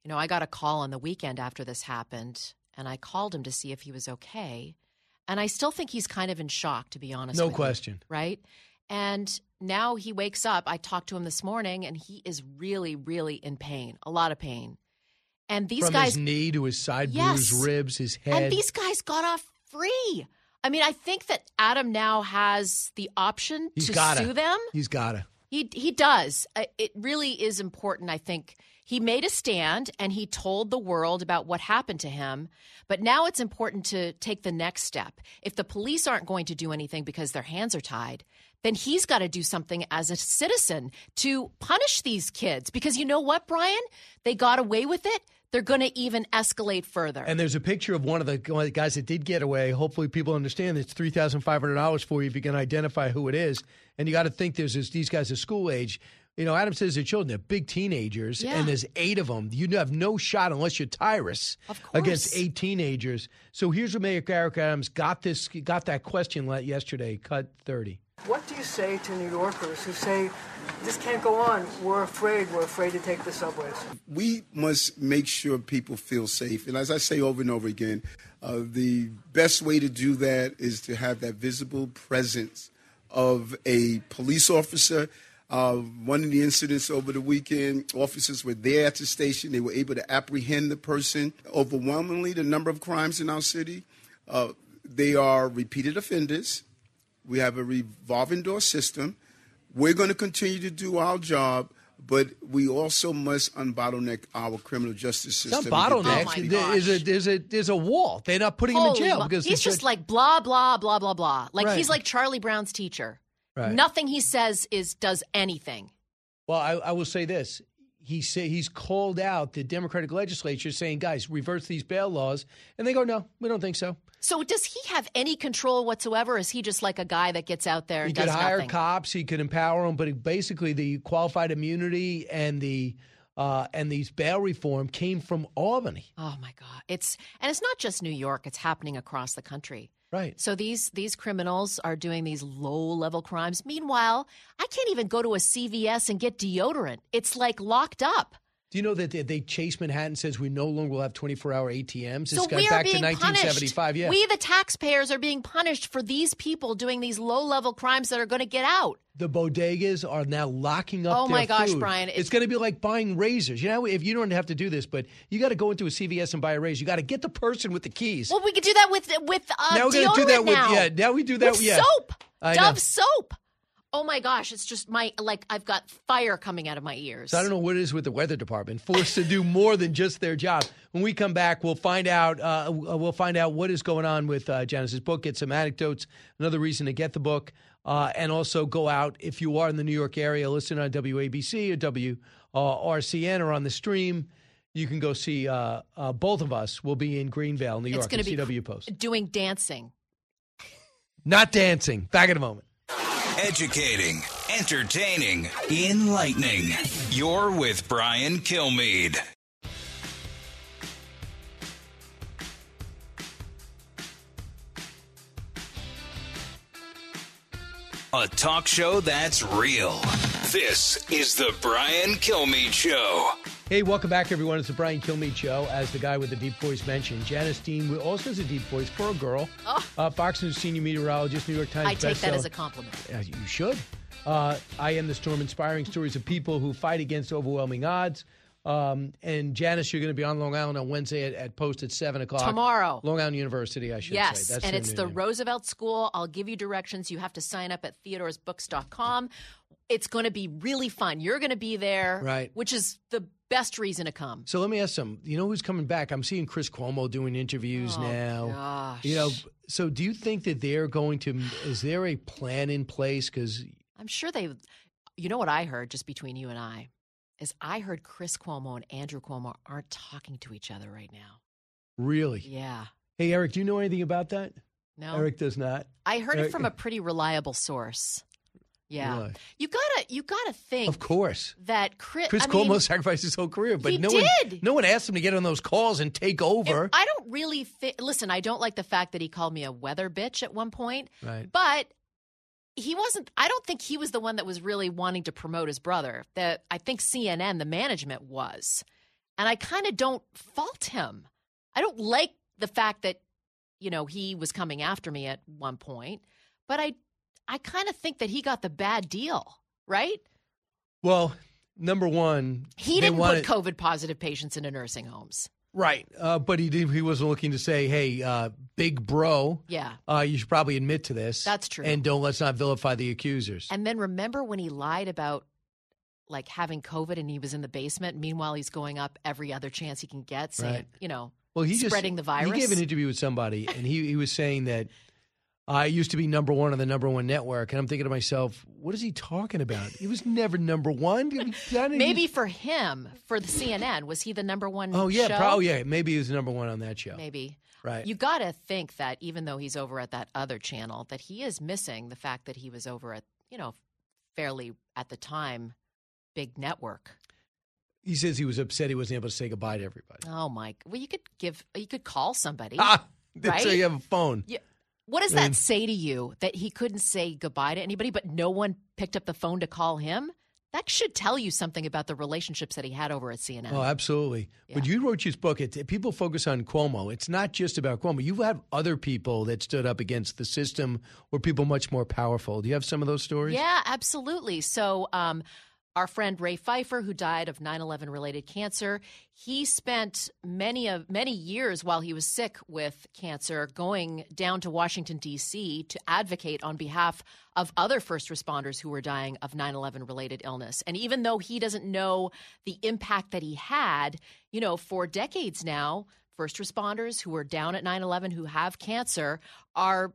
You know, I got a call on the weekend after this happened, and I called him to see if he was okay. And I still think he's kind of in shock, to be honest with you. No question. Right? And now he wakes up. I talked to him this morning, and he is really, really in pain, a lot of pain. And these From guys, his knee to his side Yes. bruised ribs, his head. and these guys got off free. I mean, I think that Adam now has the option He's to gotta. sue them. He's got to. He does. It really is important, I think. He made a stand and he told the world about what happened to him. But now it's important to take the next step. If the police aren't going to do anything because their hands are tied, then he's got to do something as a citizen to punish these kids. Because you know what, Brian? They got away with it. They're going to even escalate further. And there's a picture of one of the guys that did get away. Hopefully people understand it's $3,500 for you if you can identify who it is. And you got to think these guys are school age. You know, Adam says they're children. They're big teenagers, and there's 8 of them. You have no shot unless you're Tyrus against 8 teenagers. So here's where Eric Adams got that question yesterday, cut 30. What do you say to New Yorkers who say, this can't go on, we're afraid to take the subways? We must make sure people feel safe. And as I say over and over again, the best way to do that is to have that visible presence of a police officer. One of the incidents over the weekend, officers were there at the station. They were able to apprehend the person. Overwhelmingly, the number of crimes in our city, they are repeated offenders. We have a revolving door system. We're going to continue to do our job, but we also must unbottleneck our criminal justice system. It's not bottleneck. There's a wall. They're not putting him in jail because he's just like blah, blah, blah, blah, blah. Like Right. he's like Charlie Brown's teacher. Right. Nothing he says does anything. Well, I will say this. He's called out the Democratic legislature saying, guys, reverse these bail laws. And they go, no, we don't think so. So does he have any control whatsoever? Or is he just like a guy that gets out there and He does could hire nothing? cops. He could empower them. But basically the qualified immunity and these bail reform came from Albany. Oh, my God. It's not just New York. It's happening across the country. Right. So these criminals are doing these low-level crimes. Meanwhile, I can't even go to a CVS and get deodorant. It's like locked up. Do you know that they Chase Manhattan says we no longer will have 24-hour ATMs? So This goes we are back to being 1975. punished. Yeah. We, the taxpayers, are being punished for these people doing these low-level crimes that are going to get out. The bodegas are now locking up Oh, their my gosh, food. Brian. It's going to be like buying razors. You know, if you don't have to do this, but you got to go into a CVS and buy a razor. You got to get the person with the keys. Well, we could do that with now we're deodorant gonna do that now. now we do that with yeah. soap. I know. Dove soap. Oh my gosh, it's just I've got fire coming out of my ears. So I don't know what it is with the weather department, forced to do more than just their job. When we come back, we'll find out what is going on with Janice's book, get some anecdotes, another reason to get the book, and also go out if you are in the New York area, listen on WABC or WRCN or on the stream. You can go see both of us. We'll be in Greenvale, New York. It's going to be CW Post. Doing dancing. Not dancing. Back in a moment. Educating, entertaining, enlightening. You're with Brian Kilmeade. A talk show that's real. This is the Brian Kilmeade Show. Hey, welcome back, everyone. It's the Brian Kilmeade Show. As the guy with the deep voice mentioned, Janice Dean also has a deep voice for a girl. Oh. Fox News senior meteorologist, New York Times I take that bestseller. as a compliment. You should. I Am the Storm, inspiring stories of people who fight against overwhelming odds. And Janice, you're going to be on Long Island on Wednesday at Post at 7 o'clock. Tomorrow. Long Island University, I should yes, say. That's and their it's new the name. Roosevelt School. I'll give you directions. You have to sign up at theodoresbooks.com. It's going to be really fun. You're going to be there, Right. which is the best reason to come. So let me ask some. You know who's coming back? I'm seeing Chris Cuomo doing interviews now. Gosh. You know, so do you think that they're going to? Is there a plan in place? Because I'm sure you know what I heard just between you and I is I heard Chris Cuomo and Andrew Cuomo aren't talking to each other right now. really, Yeah. Hey, Eric, do you know anything about that? No. Eric does not. I heard Eric- it from a pretty reliable source. Yeah. Really? You gotta think Of course. that Chris Cuomo sacrificed his whole career, but he no did. one asked him to get on those calls and take over. I don't really listen, I don't like the fact that he called me a weather bitch at one point. Right. But I don't think he was the one that was really wanting to promote his brother. I think CNN, the management was. And I kind of don't fault him. I don't like the fact that, he was coming after me at one point, but I kind of think that he got the bad deal, right? Well, number one, he didn't put COVID positive patients into nursing homes. Right. But he wasn't looking to say, hey, big bro, you should probably admit to this. That's true. And let's not vilify the accusers. And then remember when he lied about like having COVID and he was in the basement. Meanwhile, he's going up every other chance he can get, saying, spreading the virus. He gave an interview with somebody, and he was saying that I used to be number one on the number one network. And I'm thinking to myself, what is he talking about? He was never number one. Maybe for him, for the CNN, was he the number one show? Yeah. Maybe he was number one on that show. Maybe. Right. You got to think that even though he's over at that other channel, that he is missing the fact that he was over at, fairly, at the time, big network. He says he was upset he wasn't able to say goodbye to everybody. Oh, Mike. Well, you could call somebody. Right? So you have a phone. Yeah. What does that say to you, that he couldn't say goodbye to anybody, but no one picked up the phone to call him? That should tell you something about the relationships that he had over at CNN. Oh, absolutely. Yeah. But you wrote your book. People focus on Cuomo. It's not just about Cuomo. You have other people that stood up against the system or people much more powerful. Do you have some of those stories? Yeah, absolutely. So our friend Ray Pfeiffer, who died of 9/11 related cancer, he spent many years while he was sick with cancer going down to Washington, D.C. to advocate on behalf of other first responders who were dying of 9/11 related illness. And even though he doesn't know the impact that he had, for decades now, first responders who are down at 9/11 who have cancer are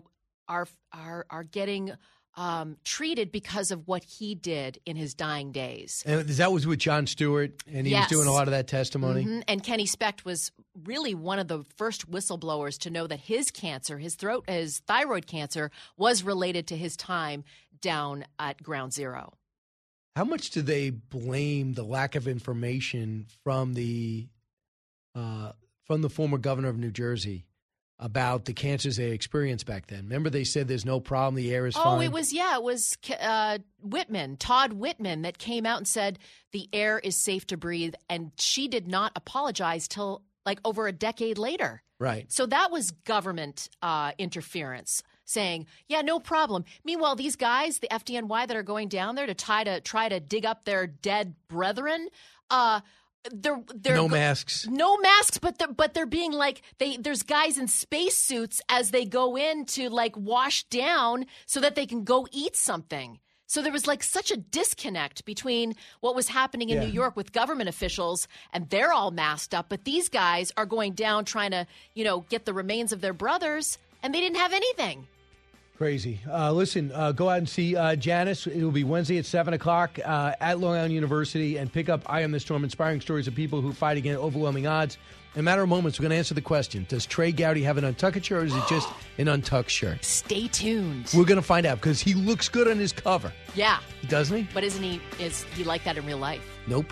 getting treated because of what he did in his dying days. And that was with Jon Stewart, and he was doing a lot of that testimony. Mm-hmm. And Kenny Specht was really one of the first whistleblowers to know that his cancer, his thyroid cancer, was related to his time down at Ground Zero. How much do they blame the lack of information from the former governor of New Jersey about the cancers they experienced back then? Remember, they said there's no problem, the air is fine. Oh, it was Whitman, Todd Whitman, that came out and said the air is safe to breathe, and she did not apologize till like over a decade later. Right. So that was government interference, saying, yeah, no problem. Meanwhile, these guys, the FDNY that are going down there to try to dig up their dead brethren, they're no masks, but they're being like there's guys in spacesuits as they go in to like wash down so that they can go eat something. So there was like such a disconnect between what was happening in New York with government officials, and they're all masked up, but these guys are going down trying to get the remains of their brothers, and they didn't have anything. Crazy. Listen, go out and see Janice. It will be Wednesday at 7 o'clock at Long Island University, and pick up I Am the Storm, inspiring stories of people who fight against overwhelming odds. In a matter of moments, we're going to answer the question, does Trey Gowdy have an untucked shirt, or is it just an untucked shirt? Stay tuned. We're going to find out, because he looks good on his cover. Yeah. Doesn't he? But is he like that in real life? Nope.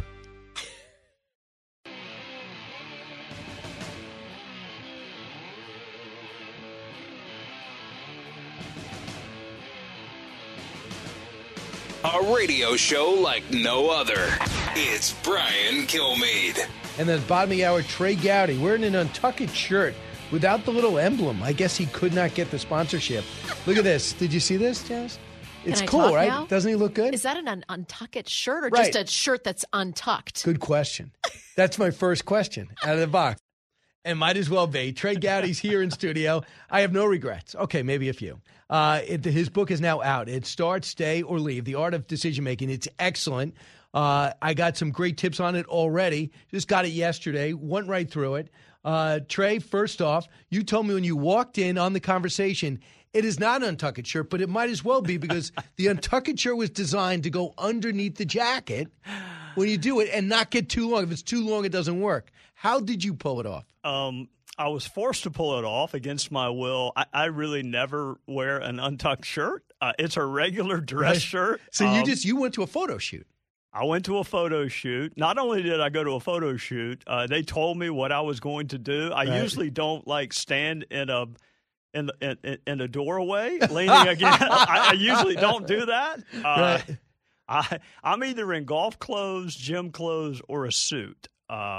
A radio show like no other. It's Brian Kilmeade. And then bottom of the hour, Trey Gowdy wearing an untucked shirt without the little emblem. I guess he could not get the sponsorship. Look at this. Did you see this, Janice? It's cool, right? Now? Doesn't he look good? Is that an untucked shirt or just a shirt that's untucked? Good question. That's my first question out of the box. And might as well be. Trey Gowdy's here in studio. I have no regrets. Okay, maybe a few. His book is now out. It's Start, Stay, or Leave, The Art of Decision Making. It's excellent. I got some great tips on it already. Just got it yesterday. Went right through it. Trey, first off, you told me when you walked in on the conversation, it is not an untucked shirt, but it might as well be, because the untucked shirt was designed to go underneath the jacket when you do it and not get too long. If it's too long, it doesn't work. How did you pull it off? I was forced to pull it off against my will. I really never wear an untucked shirt. It's a regular dress shirt. So you went to a photo shoot. I went to a photo shoot. Not only did I go to a photo shoot, they told me what I was going to do. I usually don't stand in a doorway leaning against. I usually don't do that. I'm either in golf clothes, gym clothes, or a suit. I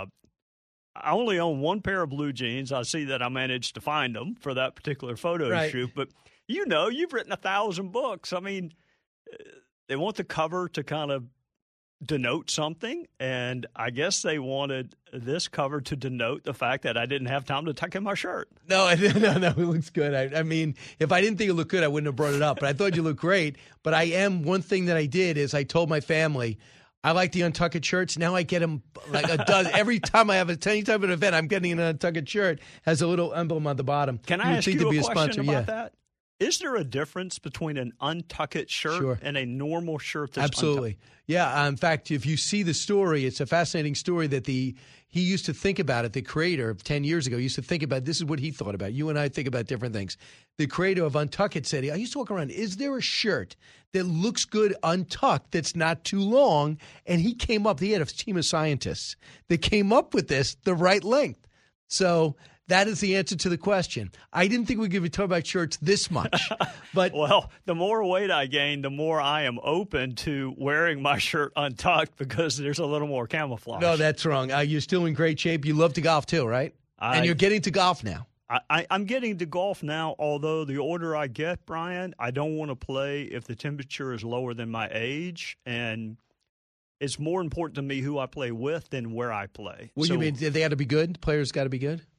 only own one pair of blue jeans. I see that I managed to find them for that particular photo shoot. But, you've written 1,000 books. I mean, they want the cover to kind of denote something, and I guess they wanted this cover to denote the fact that I didn't have time to tuck in my shirt. No, it looks good. I mean, if I didn't think it looked good, I wouldn't have brought it up, but I thought you looked great. But one thing that I did is I told my family, I like the Untucked shirts. Now I get them like a dozen. Every time I have any type of event, I'm getting an Untucked shirt. Has a little emblem on the bottom. Can I ask you a question about that? Is there a difference between an untucked shirt and a normal shirt that's Absolutely. Untucked? Yeah. In fact, if you see the story, it's a fascinating story that he used to think about it. The creator of 10 years ago used to think about, this is what he thought about. You and I think about different things. The creator of Untucked said, I used to walk around, is there a shirt that looks good untucked that's not too long? And he had a team of scientists that came up with this, the right length. So that is the answer to the question. I didn't think we could talk about shirts this much. But well, the more weight I gain, the more I am open to wearing my shirt untucked because there's a little more camouflage. No, that's wrong. You're still in great shape. You love to golf too, right? And you're getting to golf now. I'm getting to golf now, although the older I get, Brian, I don't want to play if the temperature is lower than my age. And it's more important to me who I play with than where I play. What do you mean? They got to be good? Players got to be good?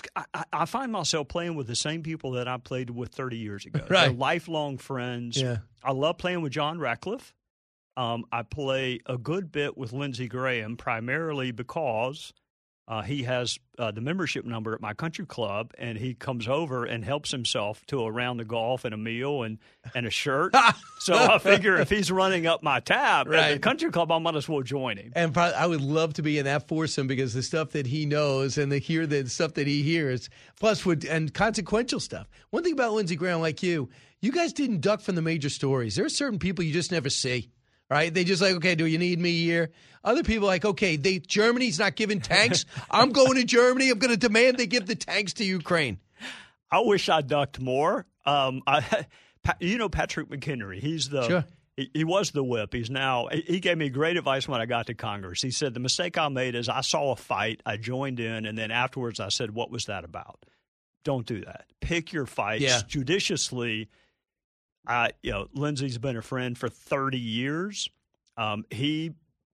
I find myself playing with the same people that I played with 30 years ago. Right. They're lifelong friends. Yeah. I love playing with John Ratcliffe. I play a good bit with Lindsey Graham, primarily because he has the membership number at my country club, and he comes over and helps himself to a round of golf and a meal and a shirt. So I figure if he's running up my tab at the country club, I might as well join him. And I would love to be in that foursome because the stuff that he knows and the stuff that he hears, plus and consequential stuff. One thing about Lindsey Graham, like you guys didn't duck from the major stories. There are certain people you just never see. Right? They just like, okay, do you need me here? Other people like, okay, Germany's not giving tanks. I'm going to Germany. I'm going to demand they give the tanks to Ukraine. I wish I ducked more. Patrick McHenry. He's he was the whip. He gave me great advice when I got to Congress. He said, the mistake I made is I saw a fight, I joined in, and then afterwards I said, what was that about? Don't do that. Pick your fights judiciously. Lindsey's been a friend for 30 years. He,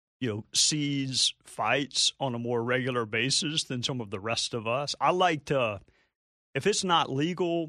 sees fights on a more regular basis than some of the rest of us. I like to, if it's not legal,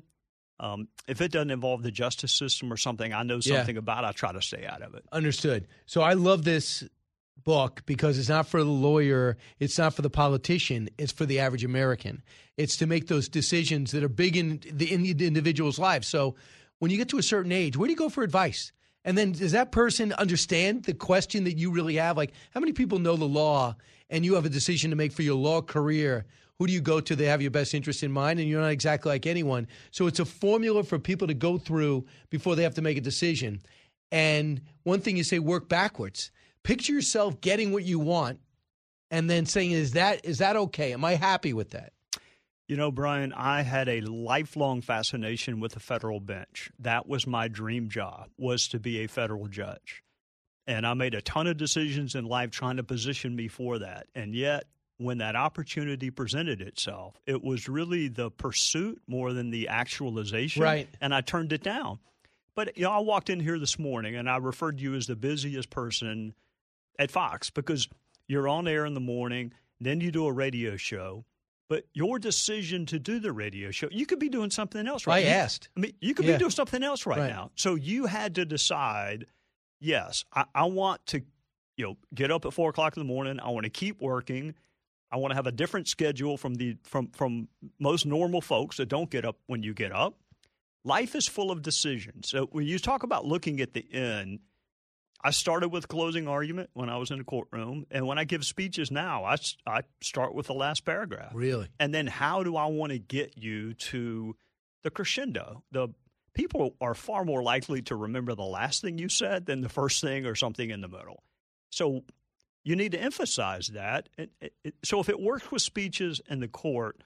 if it doesn't involve the justice system or something I know something about, I try to stay out of it. Understood. So I love this book because it's not for the lawyer, it's not for the politician, it's for the average American. It's to make those decisions that are big in the individual's life. So when you get to a certain age, where do you go for advice? And then does that person understand the question that you really have? Like, how many people know the law and you have a decision to make for your law career? Who do you go to? They have your best interest in mind, and you're not exactly like anyone. So it's a formula for people to go through before they have to make a decision. And one thing you say, work backwards. Picture yourself getting what you want and then saying, is that okay? Am I happy with that? Brian, I had a lifelong fascination with the federal bench. That was my dream job, was to be a federal judge. And I made a ton of decisions in life trying to position me for that. And yet, when that opportunity presented itself, it was really the pursuit more than the actualization. Right. And I turned it down. But, I walked in here this morning, and I referred to you as the busiest person at Fox because you're on air in the morning, then you do a radio show. But your decision to do the radio show, you could be doing something else right now. I asked. You could be doing something else right now. So you had to decide, yes, I want to get up at 4 o'clock in the morning. I want to keep working. I want to have a different schedule from most normal folks that don't get up when you get up. Life is full of decisions. So when you talk about looking at the end, I started with closing argument when I was in the courtroom. And when I give speeches now, I start with the last paragraph. Really? And then how do I want to get you to the crescendo? The people are far more likely to remember the last thing you said than the first thing or something in the middle. So you need to emphasize that. So if it works with speeches in the court,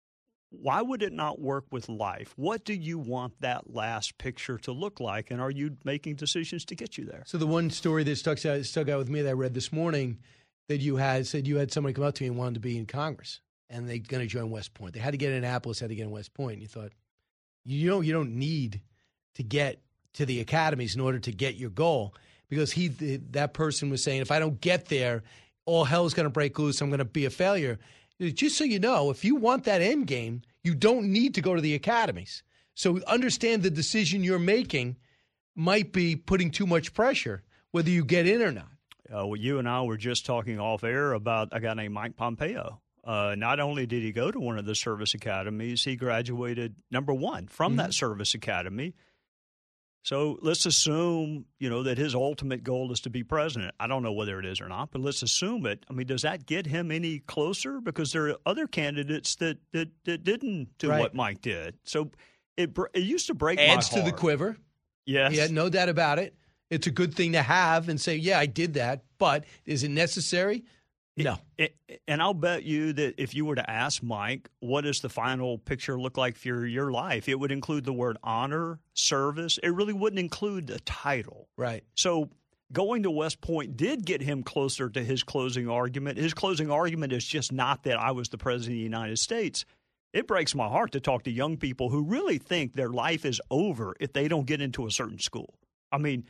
why would it not work with life? What do you want that last picture to look like, and are you making decisions to get you there? So the one story that stuck out with me that I read this morning that you had said you had somebody come up to you and wanted to be in Congress, and they're going to join West Point. They had to get in Annapolis, had to get in West Point. And you thought, you don't need to get to the academies in order to get your goal, because that person was saying, if I don't get there, all hell's going to break loose. I'm going to be a failure. Just so you know, if you want that end game, you don't need to go to the academies. So understand the decision you're making might be putting too much pressure, whether you get in or not. Well, you and I were just talking off air about a guy named Mike Pompeo. Not only did he go to one of the service academies, he graduated number one from that service academy. So let's assume, that his ultimate goal is to be president. I don't know whether it is or not, but let's assume it. I mean, does that get him any closer? Because there are other candidates that didn't do what Mike did. So it used to break my heart. Adds to the quiver. Yes. Yeah, no doubt about it. It's a good thing to have and say, yeah, I did that. But is it necessary? No. And I'll bet you that if you were to ask Mike, what does the final picture look like for your life? It would include the word honor, service. It really wouldn't include the title. Right. So going to West Point did get him closer to his closing argument. His closing argument is just not that I was the president of the United States. It breaks my heart to talk to young people who really think their life is over if they don't get into a certain school. I mean,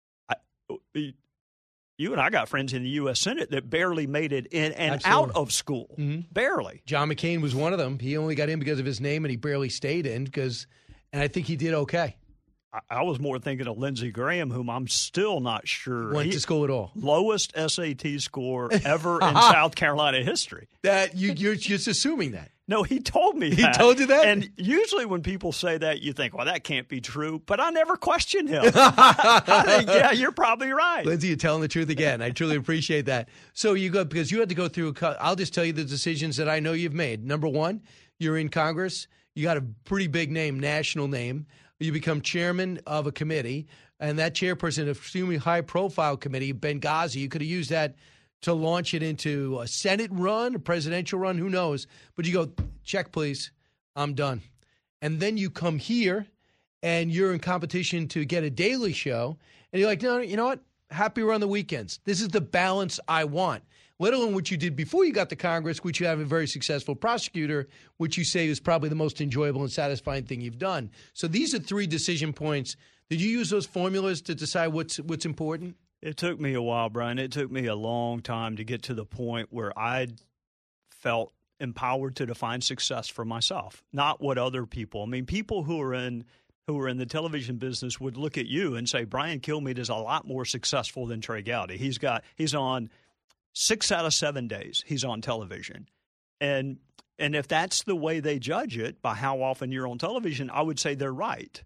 you and I got friends in the U.S. Senate that barely made it in and out of school. Barely. John McCain was one of them. He only got in because of his name, and he barely stayed in and I think he did okay. I was more thinking of Lindsey Graham, whom I'm still not sure went to school at all. Lowest SAT score ever in South Carolina history. That you're just assuming that. No, he told me that. He told you that? And usually when people say that, you think, well, that can't be true. But I never question him. I think, yeah, you're probably right. Lindsey, you're telling the truth again. I truly appreciate that. So because you had to go through, I'll just tell you the decisions that I know you've made. Number one, you're in Congress. You got a pretty big name, national name. You become chairman of a committee. And that chairperson, an extremely high-profile committee, Benghazi, you could have used that to launch it into a Senate run, a presidential run, who knows. But you go, check, please, I'm done. And then you come here, and you're in competition to get a daily show, and you're like, no, you know what? Happier on the weekends. This is the balance I want. Let alone what you did before you got to Congress, which you have a very successful prosecutor, which you say is probably the most enjoyable and satisfying thing you've done. So these are three decision points. Did you use those formulas to decide what's important? It took me a while, Brian. It took me a long time to get to the point where I felt empowered to define success for myself, not what other people. I mean, people who are in the television business would look at you and say, Brian Kilmeade is a lot more successful than Trey Gowdy. He's on 6 out of 7 days he's on television. And if that's the way they judge it by how often you're on television, I would say they're right.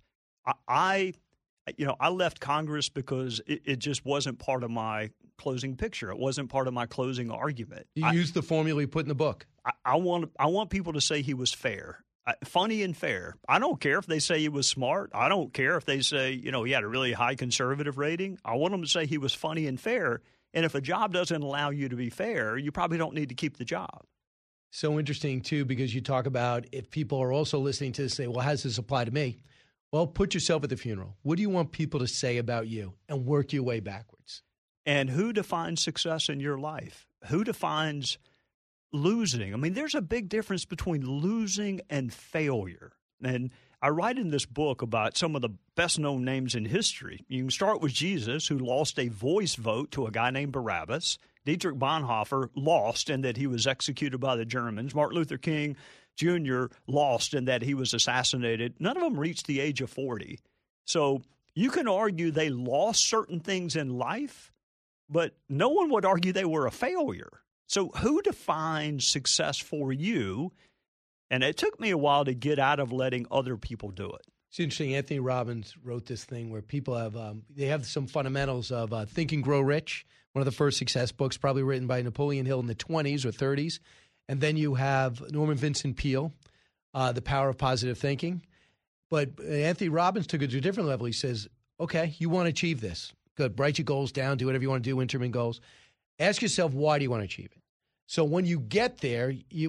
I left Congress because it just wasn't part of my closing picture. It wasn't part of my closing argument. You used the formula you put in the book. I want people to say he was fair, funny and fair. I don't care if they say he was smart. I don't care if they say, he had a really high conservative rating. I want them to say he was funny and fair. And if a job doesn't allow you to be fair, you probably don't need to keep the job. So interesting, too, because you talk about if people are also listening to this, say, well, how does this apply to me? Well, put yourself at the funeral. What do you want people to say about you? And work your way backwards. And who defines success in your life? Who defines losing? I mean, there's a big difference between losing and failure. And I write in this book about some of the best-known names in history. You can start with Jesus, who lost a voice vote to a guy named Barabbas. Dietrich Bonhoeffer lost in that he was executed by the Germans. Martin Luther King Jr. lost in that he was assassinated. None of them reached the age of 40. So you can argue they lost certain things in life, but no one would argue they were a failure. So who defines success for you? And it took me a while to get out of letting other people do it. It's interesting. Anthony Robbins wrote this thing where people have they have some fundamentals of Think and Grow Rich, one of the first success books, probably written by Napoleon Hill in the 20s or 30s. And then you have Norman Vincent Peale, The Power of Positive Thinking. But Anthony Robbins took it to a different level. He says, okay, you want to achieve this. Good. Write your goals down. Do whatever you want to do, intermittent goals. Ask yourself, why do you want to achieve it? So when you get there,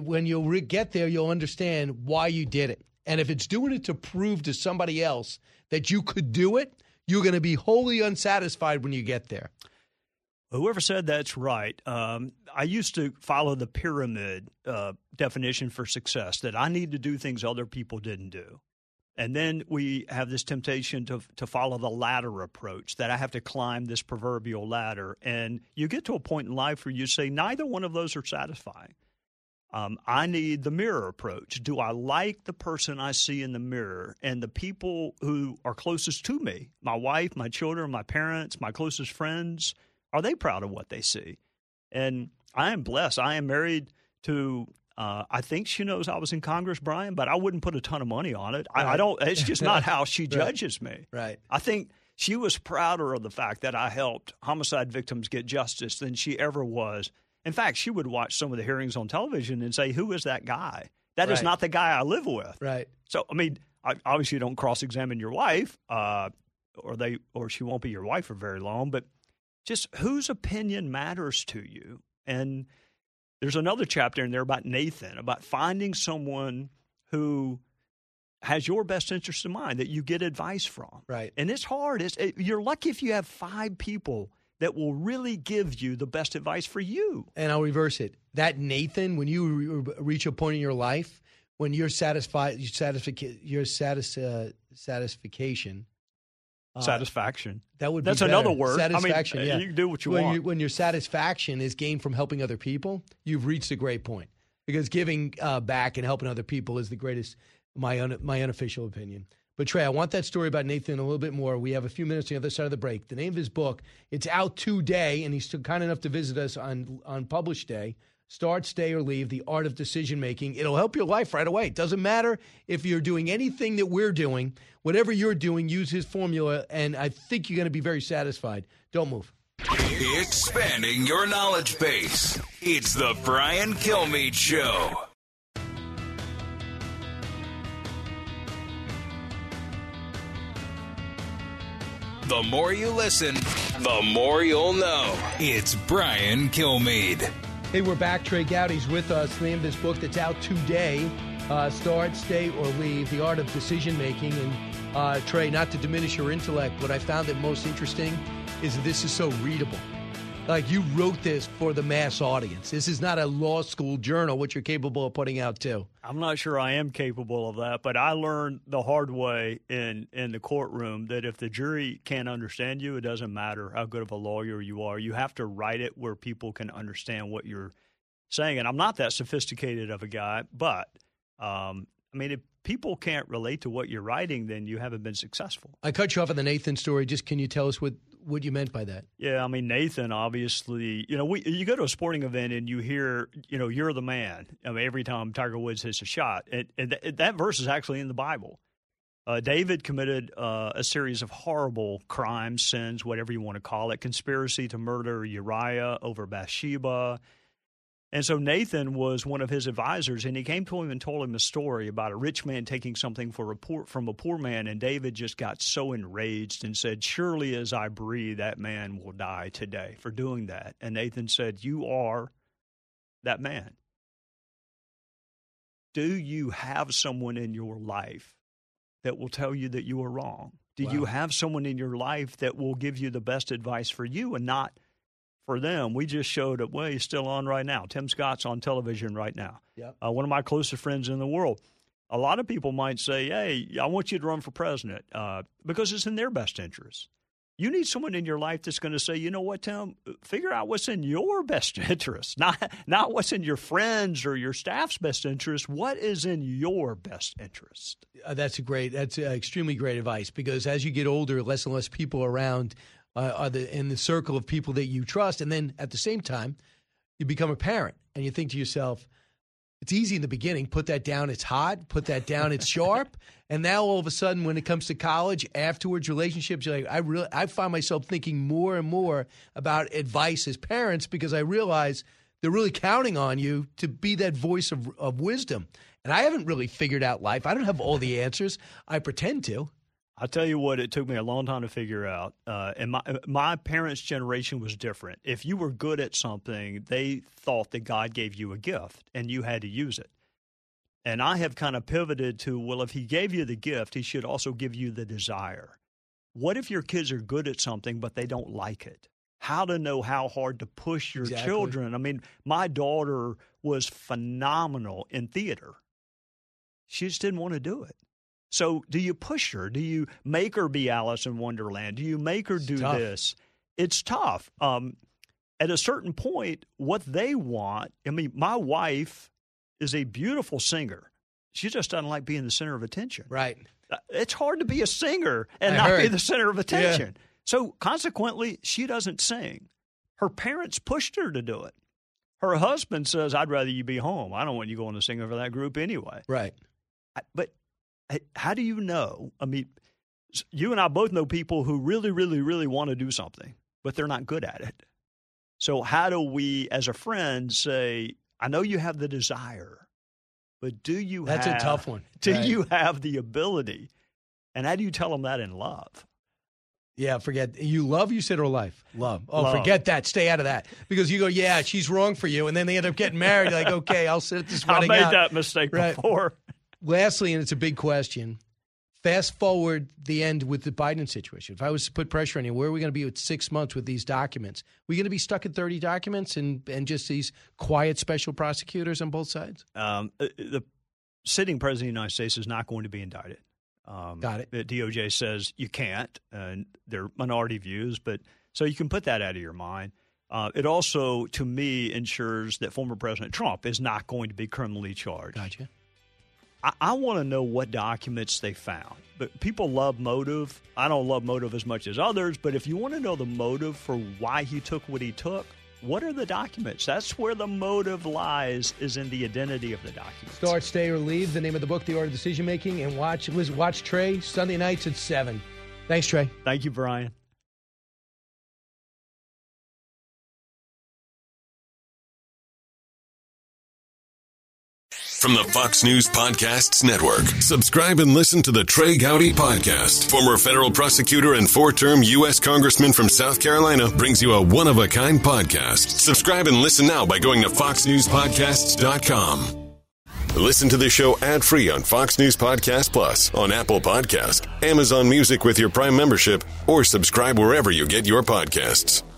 you'll understand why you did it. And if it's doing it to prove to somebody else that you could do it, you're going to be wholly unsatisfied when you get there. Whoever said that's right. I used to follow the pyramid definition for success, that I need to do things other people didn't do. And then we have this temptation to follow the ladder approach, that I have to climb this proverbial ladder. And you get to a point in life where you say neither one of those are satisfying. I need the mirror approach. Do I like the person I see in the mirror? And the people who are closest to me, my wife, my children, my parents, my closest friends, are they proud of what they see? And I am blessed. I am married to I think she knows I was in Congress, Brian, but I wouldn't put a ton of money on it. I don't. It's just not how she judges me. Right. I think she was prouder of the fact that I helped homicide victims get justice than she ever was. In fact, she would watch some of the hearings on television and say, "Who is that guy? That is not the guy I live with." Right. So, I mean, obviously, you don't cross-examine your wife, or she won't be your wife for very long. But just whose opinion matters to you, and there's another chapter in there about Nathan, about finding someone who has your best interest in mind, that you get advice from. Right. And it's hard. You're lucky if you have 5 people that will really give you the best advice for you. And I'll reverse it. That Nathan, when you reach a point in your life when you're satisfied, satisfaction. That would be That's better. another word. Satisfaction. I mean, yeah. you can do what you want. When your satisfaction is gained from helping other people, you've reached a great point. Because giving back and helping other people is the greatest, my unofficial opinion. But Trey, I want that story about Nathan a little bit more. We have a few minutes on the other side of the break. The name of his book, it's out today, and he's kind enough to visit us on publish day. Start, Stay, or Leave, The Art of Decision Making. It'll help your life right away. It doesn't matter if you're doing anything that we're doing. Whatever you're doing, use his formula, and I think you're going to be very satisfied. Don't move. Expanding your knowledge base. It's the Brian Kilmeade Show. The more you listen, the more you'll know. It's Brian Kilmeade. Hey, we're back. Trey Gowdy's with us. The name of this book that's out today, Start, Stay, or Leave, The Art of Decision Making. And Trey, not to diminish your intellect, what I found it most interesting is this is so readable. Like, you wrote this for the mass audience. This is not a law school journal, which you're capable of putting out too. I'm not sure I am capable of that, but I learned the hard way in the courtroom that if the jury can't understand you, it doesn't matter how good of a lawyer you are. You have to write it where people can understand what you're saying. And I'm not that sophisticated of a guy, but I mean, if people can't relate to what you're writing, then you haven't been successful. I cut you off on the Nathan story. Just can you tell us what you meant by that? Yeah, I mean, Nathan, obviously, you go to a sporting event and you hear, you're the man. I mean, every time Tiger Woods hits a shot. And that verse is actually in the Bible. David committed a series of horrible crimes, sins, whatever you want to call it, conspiracy to murder Uriah over Bathsheba. And so Nathan was one of his advisors, and he came to him and told him a story about a rich man taking something from a poor man, and David just got so enraged and said, "Surely as I breathe, that man will die today for doing that." And Nathan said, "You are that man." Do you have someone in your life that will tell you that you are wrong? Do you have someone in your life that will give you the best advice for you and not for them? We just showed it. Well, he's still on right now. Tim Scott's on television right now. Yep. One of my closest friends in the world. A lot of people might say, "Hey, I want you to run for president," because it's in their best interest. You need someone in your life that's going to say, "You know what, Tim? Figure out what's in your best interest, not what's in your friends or your staff's best interest. What is in your best interest?" That's extremely great advice, because as you get older, less and less people around are in the circle of people that you trust. And then at the same time, you become a parent and you think to yourself, it's easy in the beginning. Put that down. It's hot. Put that down. It's sharp. And now all of a sudden, when it comes to college, afterwards, relationships, you're like, I find myself thinking more and more about advice as parents, because I realize they're really counting on you to be that voice of wisdom. And I haven't really figured out life. I don't have all the answers. I pretend to. I'll tell you what, it took me a long time to figure out. And my parents' generation was different. If you were good at something, they thought that God gave you a gift and you had to use it. And I have kind of pivoted to, well, if he gave you the gift, he should also give you the desire. What if your kids are good at something, but they don't like it? how to know how hard to push your children. I mean, my daughter was phenomenal in theater. She just didn't want to do it. So do you push her? Do you make her be Alice in Wonderland? Do you make her do this? It's tough. At a certain point, what they want, I mean, my wife is a beautiful singer. She just doesn't like being the center of attention. Right. It's hard to be a singer and not be the center of attention. Yeah. So consequently, she doesn't sing. Her parents pushed her to do it. Her husband says, I'd rather you be home. I don't want you going to sing for that group anyway. Right. But how do you know? I mean, you and I both know people who really, really, really want to do something, but they're not good at it. So how do we, as a friend, say, I know you have the desire, but do you That's a tough one. Do you have the ability? And how do you tell them that in love? Yeah, forget. You love, you said, or life? Love. Oh, Love. Forget that. Stay out of that. Because you go, yeah, she's wrong for you. And then they end up getting married. You're like, okay, I'll sit at this wedding I made out. that mistake before. Lastly, and it's a big question, fast forward the end with the Biden situation. If I was to put pressure on you, where are we going to be with 6 months with these documents? Are we going to be stuck at 30 documents and just these quiet special prosecutors on both sides? The sitting president of the United States is not going to be indicted. Got it. The DOJ says you can't, and they're minority views, but so you can put that out of your mind. It also, to me, ensures that former President Trump is not going to be criminally charged. Gotcha. I want to know what documents they found. But people love motive. I don't love motive as much as others, but if you want to know the motive for why he took what he took, what are the documents? That's where the motive lies, is in the identity of the documents. Start, Stay, or Leave, the name of the book, The Art of Decision Making, and watch Trey Sunday nights at 7. Thanks, Trey. Thank you, Brian. From the Fox News Podcasts Network. Subscribe and listen to the Trey Gowdy Podcast. Former federal prosecutor and 4-term U.S. Congressman from South Carolina brings you a one-of-a-kind podcast. Subscribe and listen now by going to foxnewspodcasts.com. Listen to the show ad-free on Fox News Podcast Plus, on Apple Podcast, Amazon Music with your Prime membership, or subscribe wherever you get your podcasts.